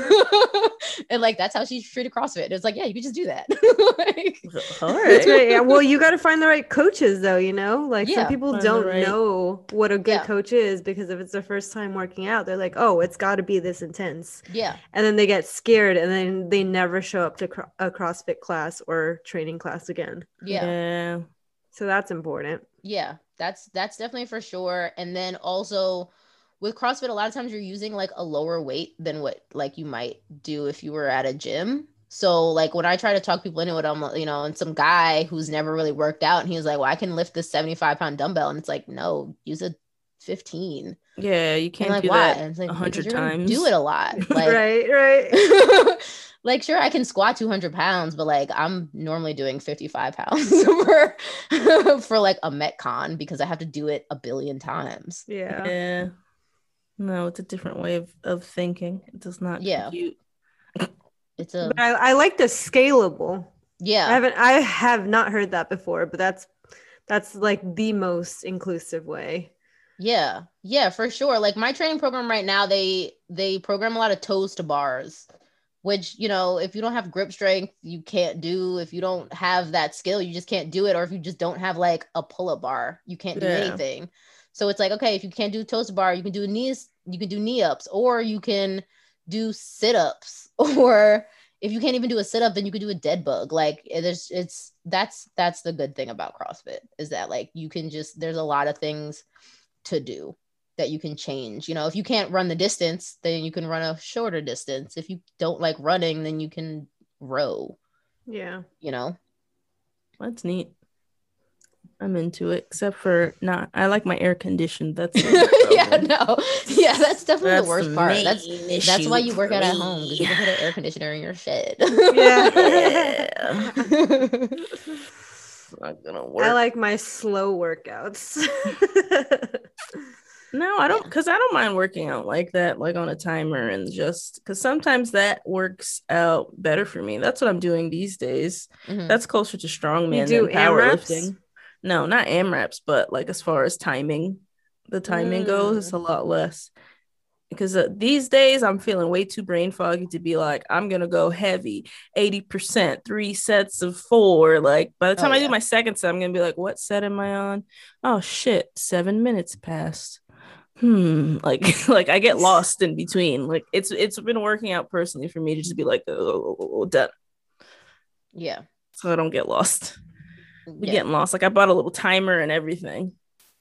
And like that's how she treated CrossFit. It's like, yeah, you could just do that. Like, All That's right. right. Yeah. Well, you got to find the right coaches, though. You know, like Yeah, some people find the don't right- know what a good Yeah. coach is because if it's their first time working out, they're like, "Oh, it's got to be this intense," yeah, and then they get scared, and then they never show up to cro- a CrossFit class or training class again. yeah, Yeah. So that's important. yeah. That's that's definitely for sure. And then also with CrossFit, a lot of times you're using like a lower weight than what like you might do if you were at a gym. So like when I try to talk people into it, I'm you know, and some guy who's never really worked out, and he was like, well, I can lift this seventy-five pound dumbbell, and it's like, no, use a fifteen. Yeah, you And can't like, do why? that And it's like, a because hundred you're gonna times. do it a lot. Like, right. Right. like sure, I can squat two hundred pounds, but like I'm normally doing fifty-five pounds for for like a Metcon because I have to do it a billion times. Yeah. Yeah. No, it's a different way of, of thinking. It does not Yeah. compute. It's a But I, I like the scalable. yeah. I haven't. I have not heard that before, but that's that's like the most inclusive way. Yeah, yeah, for sure. Like my training program right now, they they program a lot of toes to bars, which, you know, if you don't have grip strength, you can't do. If you don't have that skill, you just can't do it. Or if you just don't have like a pull-up bar, you can't do Yeah. anything. So it's like, okay, if you can't do toes to bar, you can do knees, you can do knee ups, or you can do sit-ups, or if you can't even do a sit-up, then you could do a dead bug. Like there's it's that's that's the good thing about CrossFit is that like you can just there's a lot of things to do that you can change. You know, if you can't run the distance, then you can run a shorter distance. If you don't like running, then you can row, Yeah. you know? That's neat. I'm into it, except for not. I like my air conditioned. That's the only Yeah, problem. no. Yeah, that's definitely That's the worst the part. main That's that's issue why you work for out at me. home because you can put an air conditioner in your shed. Yeah. It's not gonna work. I like my slow workouts. No, I don't, Yeah. because I don't mind working out like that, like on a timer, and just because sometimes that works out better for me. That's what I'm doing these days. Mhm. That's closer to strongman do than AMRAPs? powerlifting. No, not AMRAPs, but like as far as timing, the timing goes, it's a lot less. Because uh, these days I'm feeling way too brain foggy to be like, I'm gonna go heavy, eighty percent, three sets of four. Like by the time Oh, I yeah. do my second set, I'm gonna be like, what set am I on? Oh shit, seven minutes passed. Hmm. Like, like I get lost in between. Like it's it's been working out personally for me to just be like, oh, done. Yeah. So I don't get lost. We Yeah. getting lost. Like I bought a little timer and everything.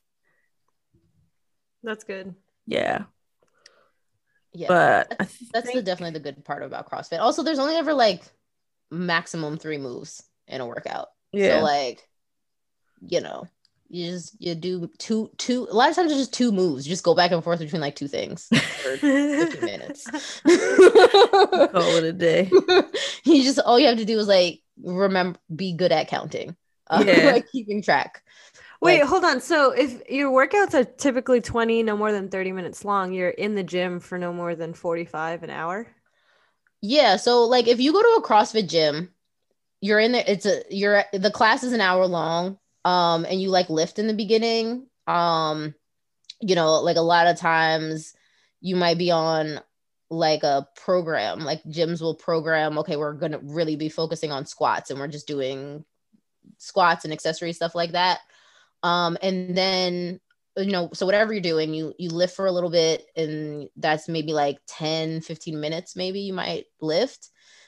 That's good. Yeah. Yeah. But I That's the think- definitely the good part about CrossFit. Also, there's only ever like maximum three moves in a workout. Yeah. So like, you know, you just you do two two a lot of times it's just two moves. You just go back and forth between like two things for fifteen minutes. call it a day. You just all you have to do is like remember be good at counting. Uh, Yeah. like keeping track. Wait, Like- hold on. So if your workouts are typically twenty, no more than thirty minutes long, you're in the gym for no more than forty-five an hour? Yeah, so like if you go to a CrossFit gym, you're in there, it's a you're the class is an hour long, um, and you like lift in the beginning. Um, you know, like a lot of times you might be on like a program, like gyms will program, okay, we're gonna really be focusing on squats and we're just doing squats and accessory stuff like that. Um, and then you know, so whatever you're doing, you you lift for a little bit, and that's maybe like ten, fifteen minutes, maybe you might lift.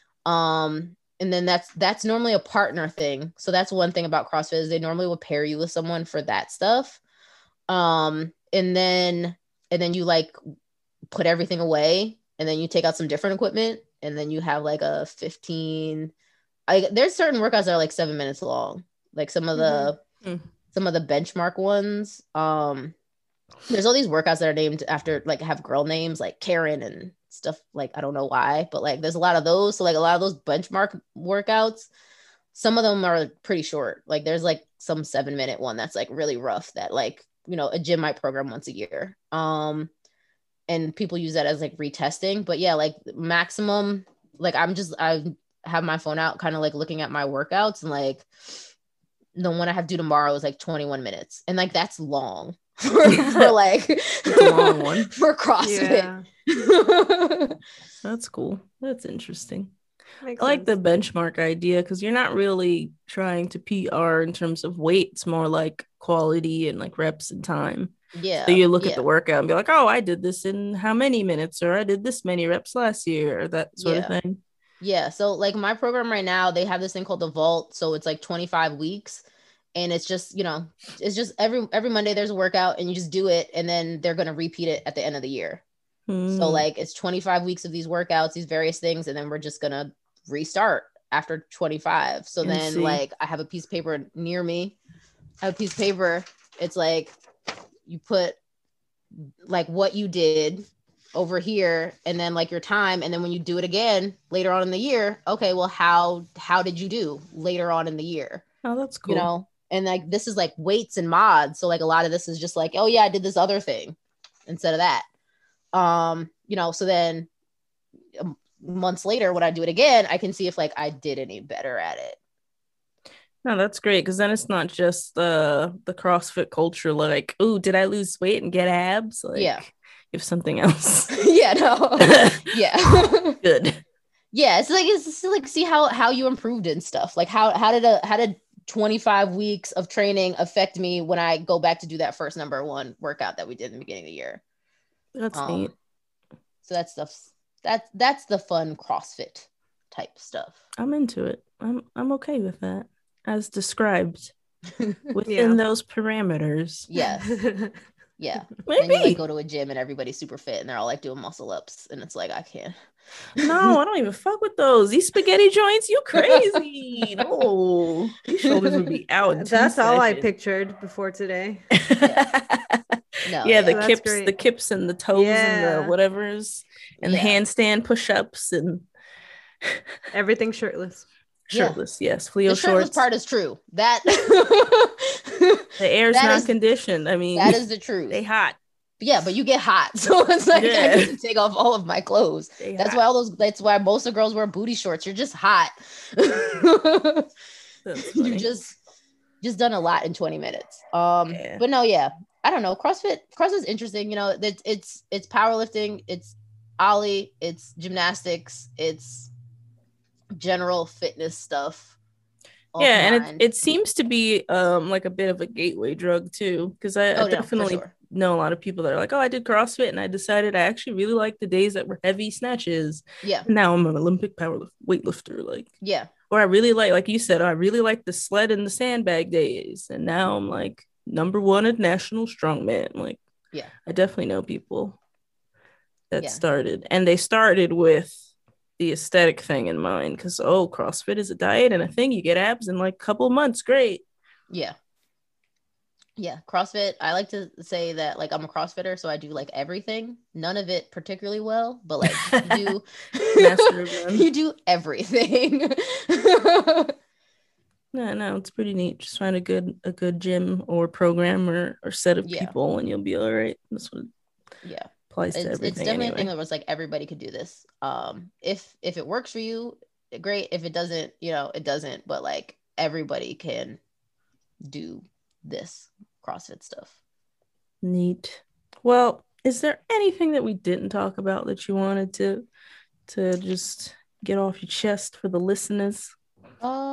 Um, and then that's that's normally a partner thing. So that's one thing about CrossFit is they normally will pair you with someone for that stuff. Um, and then and then you like put everything away, and then you take out some different equipment, and then you have like a fifteen. I there's certain workouts that are like seven minutes long. Like some of the mm-hmm. some of the benchmark ones. Um, there's all these workouts that are named after like have girl names like Karen and stuff. Like I don't know why, but like there's a lot of those. So like a lot of those benchmark workouts, some of them are pretty short. Like there's like some seven minute one that's like really rough that like, you know, a gym might program once a year. Um, and people use that as like retesting. But yeah, like maximum, like I'm just I have my phone out, kind of like looking at my workouts, and like the one I have due tomorrow is like twenty-one minutes, and like that's long for, for like a long one for CrossFit. Yeah. That's cool. That's interesting. Makes I like sense. The benchmark idea because you're not really trying to P R in terms of weight. It's more like quality and like reps and time. Yeah. So you look yeah. at the workout and be like, oh, I did this in how many minutes, or I did this many reps last year, or that sort yeah. of thing. Yeah. So like my program right now, they have this thing called the Vault. So it's like twenty-five weeks. And it's just, you know, it's just every every Monday there's a workout and you just do it. And then they're going to repeat it at the end of the year. Mm. So like it's twenty-five weeks of these workouts, these various things. And then we're just going to restart after twenty-five. So then like I have a piece of paper near me. I have a piece of paper. It's like you put like what you did over here and then like your time. And then when you do it again later on in the year, okay, well, how, how did you do later on in the year? Oh, that's cool. You know, and like, this is like weights and mods. So like a lot of this is just like, oh yeah, I did this other thing instead of that. Um, you know, so then months later, when I do it again, I can see if like I did any better at it. No, that's great because then it's not just the the CrossFit culture. Like, oh, did I lose weight and get abs? Like, yeah, if something else. yeah, no, yeah, good. Yeah, it's like it's like see how how you improved and stuff. Like how how did a how did twenty-five weeks of training affect me when I go back to do that first number one workout that we did in the beginning of the year? That's um, neat. So that stuff's that's that's the fun CrossFit type stuff. I'm into it. I'm I'm okay with that. As described within yeah. those parameters. Yes. Yeah. Maybe. Then you like go to a gym and everybody's super fit and they're all like doing muscle ups and it's like I can't. No, I don't even fuck with those. These spaghetti joints, you crazy. No, these shoulders would be out. That's all I pictured before today. Yeah. No, yeah, yeah, the so kips, great. the kips and the toes yeah. and the whatever's and yeah. the handstand push-ups and everything shirtless. Shirtless, yeah. Yes. Fleo the shirtless shorts. part is true. That the air's that not is, conditioned. I mean, that is the truth. They hot. Yeah, but you get hot, so it's like yeah. I need to take off all of my clothes. They that's hot. why all those. That's why most of girls wear booty shorts. You're just hot. You just just done a lot in twenty minutes. Um, yeah. But no, yeah, I don't know. CrossFit, CrossFit's interesting. You know, it's it's it's powerlifting. It's ollie. It's gymnastics. It's general fitness stuff. Yeah, combined. and it it seems to be um like a bit of a gateway drug too, because I, oh, I definitely no, sure. know a lot of people that are like, oh, I did CrossFit and I decided I actually really like the days that were heavy snatches. Yeah. And now I'm an Olympic power weightlifter, like yeah. Or I really like, like you said, I really like the sled and the sandbag days, and now I'm like number one at national strongman. Like, yeah, I definitely know people that yeah. started, and they started with the aesthetic thing in mind because oh, CrossFit is a diet and a thing. You get abs in like a couple months. Great. Yeah. Yeah. CrossFit. I like to say that like I'm a CrossFitter, so I do like everything. None of it particularly well, but like you do you do everything. No, no, it's pretty neat. Just find a good a good gym or program or, or set of yeah. people and you'll be all right. That's what yeah. applies it's, to everything. It's definitely anyway. a thing that was like everybody could do this. Um, if if it works for you, great. If it doesn't, you know, it doesn't. But like everybody can do this CrossFit stuff. Neat. Well, is there anything that we didn't talk about that you wanted to to just get off your chest for the listeners?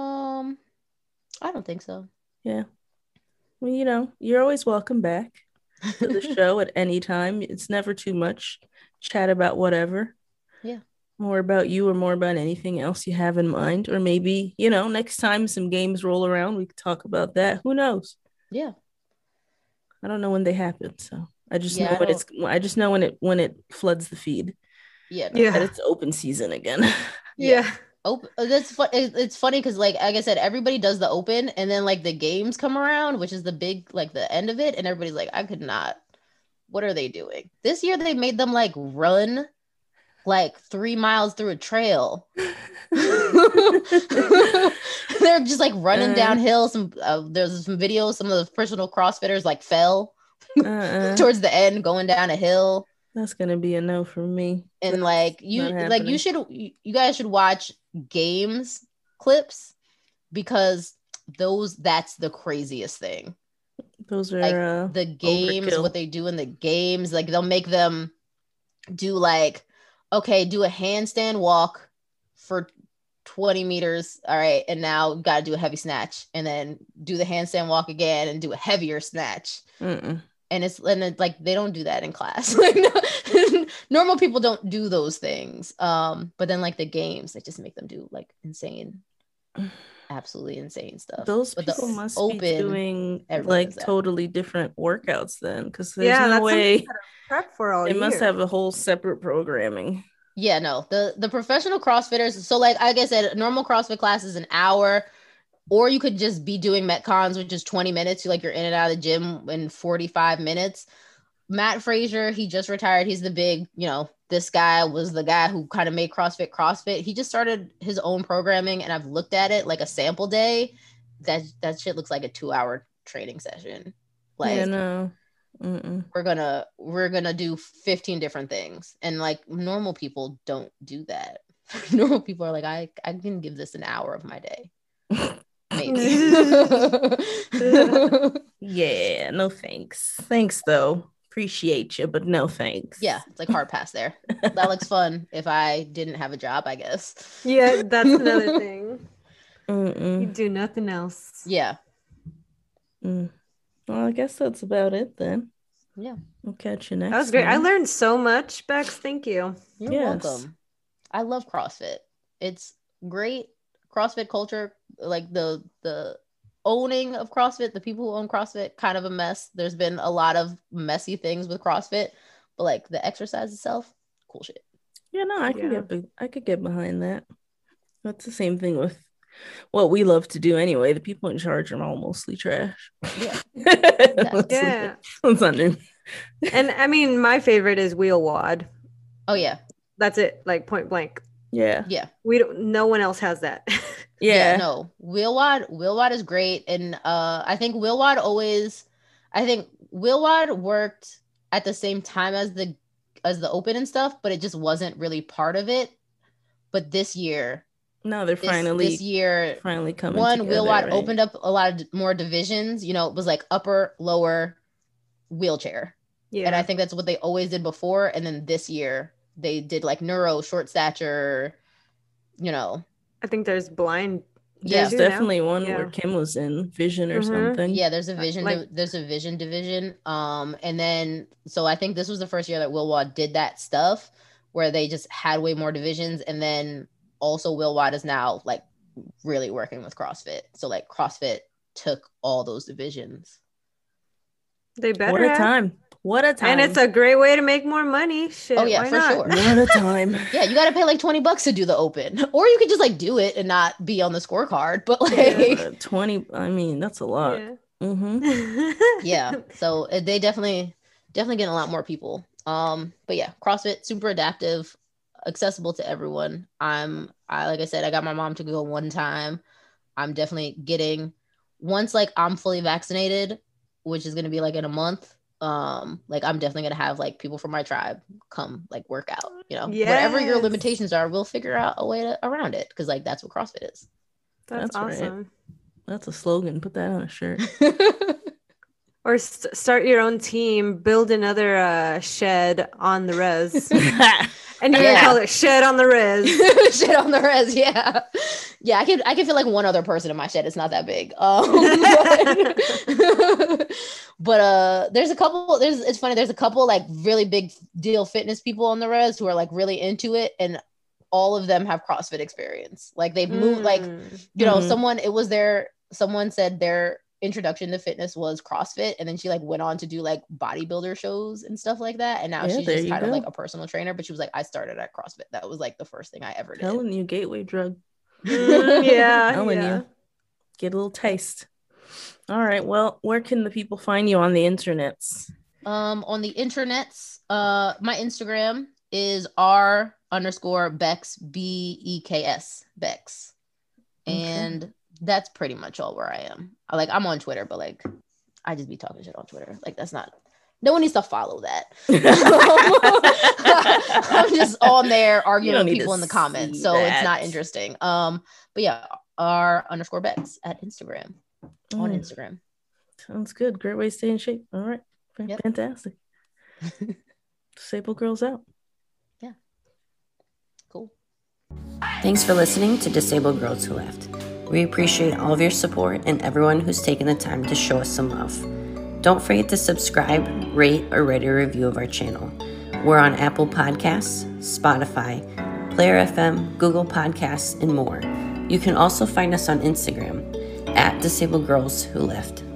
Um, I don't think so. Yeah. Well, you know, you're always welcome back. to the show at any time. It's never too much. Chat about whatever. Yeah. More about you or more about anything else you have in mind. Or maybe, you know, next time some games roll around, we could talk about that. Who knows? Yeah. I don't know when they happen. So I just Yeah, know I when it's don't- I just know when it when it floods the feed Yeah. No. Yeah. that it's open season again. Yeah. Yeah. Open, that's fun. It's funny because, like, like I said, everybody does the open, and then like the games come around, which is the big, like the end of it, and everybody's like, I could not. What are they doing this year? They made them like run like three miles through a trail. They're just like running Uh. downhill. Some uh, there's some videos. Some of the personal CrossFitters like fell Uh-uh. towards the end, going down a hill. That's gonna be a no for me. And That's like you, not like you happening. should, you you guys should watch games clips because those that's the craziest thing. Those are Like uh, the games, overkill. what they do in the games, like they'll make them do like, okay, do a handstand walk for twenty meters. All right. And now got to do a heavy snatch and then do the handstand walk again and do a heavier snatch. Mm-mm. And it's, and it's like, they don't do that in class. Like, no, normal people don't do those things. Um, but then like the games, they just make them do like insane, absolutely insane stuff. Those but people the must open, be doing everyone like does that. totally different workouts then, because there's Yeah, no that's way something to prep for all they year. must have a whole separate programming. Yeah, no, the the professional CrossFitters. So like, like I said, a normal CrossFit class is an hour, or you could just be doing Metcons, which is twenty minutes. You like you're in and out of the gym in forty-five minutes. Matt Frazier, he just retired. He's the big, you know, this guy was the guy who kind of made CrossFit CrossFit. He just started his own programming, and I've looked at it like a sample day. That that shit looks like a two hour training session. Like, Yeah, no. Mm-mm. we're gonna we're gonna do fifteen different things, and like normal people don't do that. Normal people are like, I I can give this an hour of my day, maybe. Yeah, no thanks. Thanks though. Appreciate you, but no thanks. Yeah, it's like hard pass there. That looks fun if I didn't have a job, I guess. Yeah, that's another thing. Mm-mm. You do nothing else. Yeah. Mm. Well, I guess that's about it then. Yeah. We'll catch you next That was great. I time. learned so much, Bex. Thank you. You're Yes. welcome. I love CrossFit. It's great CrossFit culture, like the the owning of CrossFit, the people who own CrossFit, kind of a mess. There's been a lot of messy things with CrossFit, but like the exercise itself, cool shit. Yeah, no, I can Yeah. get be- I could get behind that. That's the same thing with what we love to do anyway. The people in charge are all mostly trash. Yeah. Let's- Yeah. let's under- And I mean, my favorite is wheel wad. Oh yeah. That's it, like point blank. Yeah. Yeah. We don't. No one else has that. Yeah. no, Wheelwad, Wheelwad is great, and uh, I think Wheelwad always, I think Wheelwad worked at the same time as the as the Open and stuff, but it just wasn't really part of it. But this year, No, they're this, finally this year, finally coming one together, Wheelwad right? opened up a lot of d- more divisions. You know, it was like upper, lower, wheelchair, Yeah. and I think that's what they always did before. And then this year, they did like neuro, short stature, you know. I think there's blind. Yeah, There's too now. definitely one Yeah. where Kim was in Vision or Mhm. something. Yeah, there's a vision. like- div- there's a vision division. Um, and then so I think this was the first year that Wilwad did that stuff where they just had way more divisions, and then also Wilwad is now like really working with CrossFit. So like CrossFit took all those divisions. They better What a have. time. What a time. And it's a great way to make more money. Shit. Oh, yeah, why for not? sure. What a time. Yeah, you got to pay like twenty bucks to do the Open, or you could just like do it and not be on the scorecard. But like, yeah. Uh, twenty, I mean, that's a lot. Yeah. Mm-hmm. So uh, they definitely, definitely getting a lot more people. Um, but yeah, CrossFit super adaptive, accessible to everyone. I'm, I like I said, I got my mom to go one time. I'm definitely getting once like I'm fully vaccinated, which is gonna be like in a month. Um, like I'm definitely gonna have like people from my tribe come like work out. You know, whatever your Yes. limitations are, we'll figure out a way to around it because like that's what CrossFit is. That's, That's right. awesome. That's a slogan. Put that on a shirt. Or st- start your own team, build another uh, shed on the res. And you're Yeah. gonna call it Shed on the Res. Shed on the res, yeah. Yeah, I can I can feel like one other person in my shed. It's not that big. Um, but, but uh there's a couple, there's it's funny, there's a couple like really big deal fitness people on the res who are like really into it, and all of them have CrossFit experience. Like they've moved, Mm. like, you know, Mhm. someone, it was their, someone said their introduction to fitness was CrossFit, and then she like went on to do like bodybuilder shows and stuff like that, and now Yeah, she's there just you kind of go. like a personal trainer. But she was like, I started at CrossFit. That was like the first thing I ever did. Telling you, gateway drug. Mm, yeah, Telling yeah. you. Get a little taste. All right. Well, where can the people find you on the internets? Um, on the internets, uh, my Instagram is r underscore Bex, B E K S, Bex, Okay. and that's pretty much all where I am. I, like I'm on Twitter, but like I just be talking shit on Twitter. Like that's not. No one needs to follow that. I'm just on there arguing don't with need people to in the comments, see so it's not that. interesting. Um, but yeah, r underscore Bex at Instagram on Mm, Instagram. sounds good. Great way to stay in shape. All right. Fan- Yep. Fantastic. Disabled Girls out. Cool. Thanks for listening to Disabled Girls Who Left. We appreciate all of your support and everyone who's taken the time to show us some love. Don't forget to subscribe, rate, or write a review of our channel. We're on Apple Podcasts, Spotify, Player F M, Google Podcasts, and more. You can also find us on Instagram at Disabled Girls Who Left.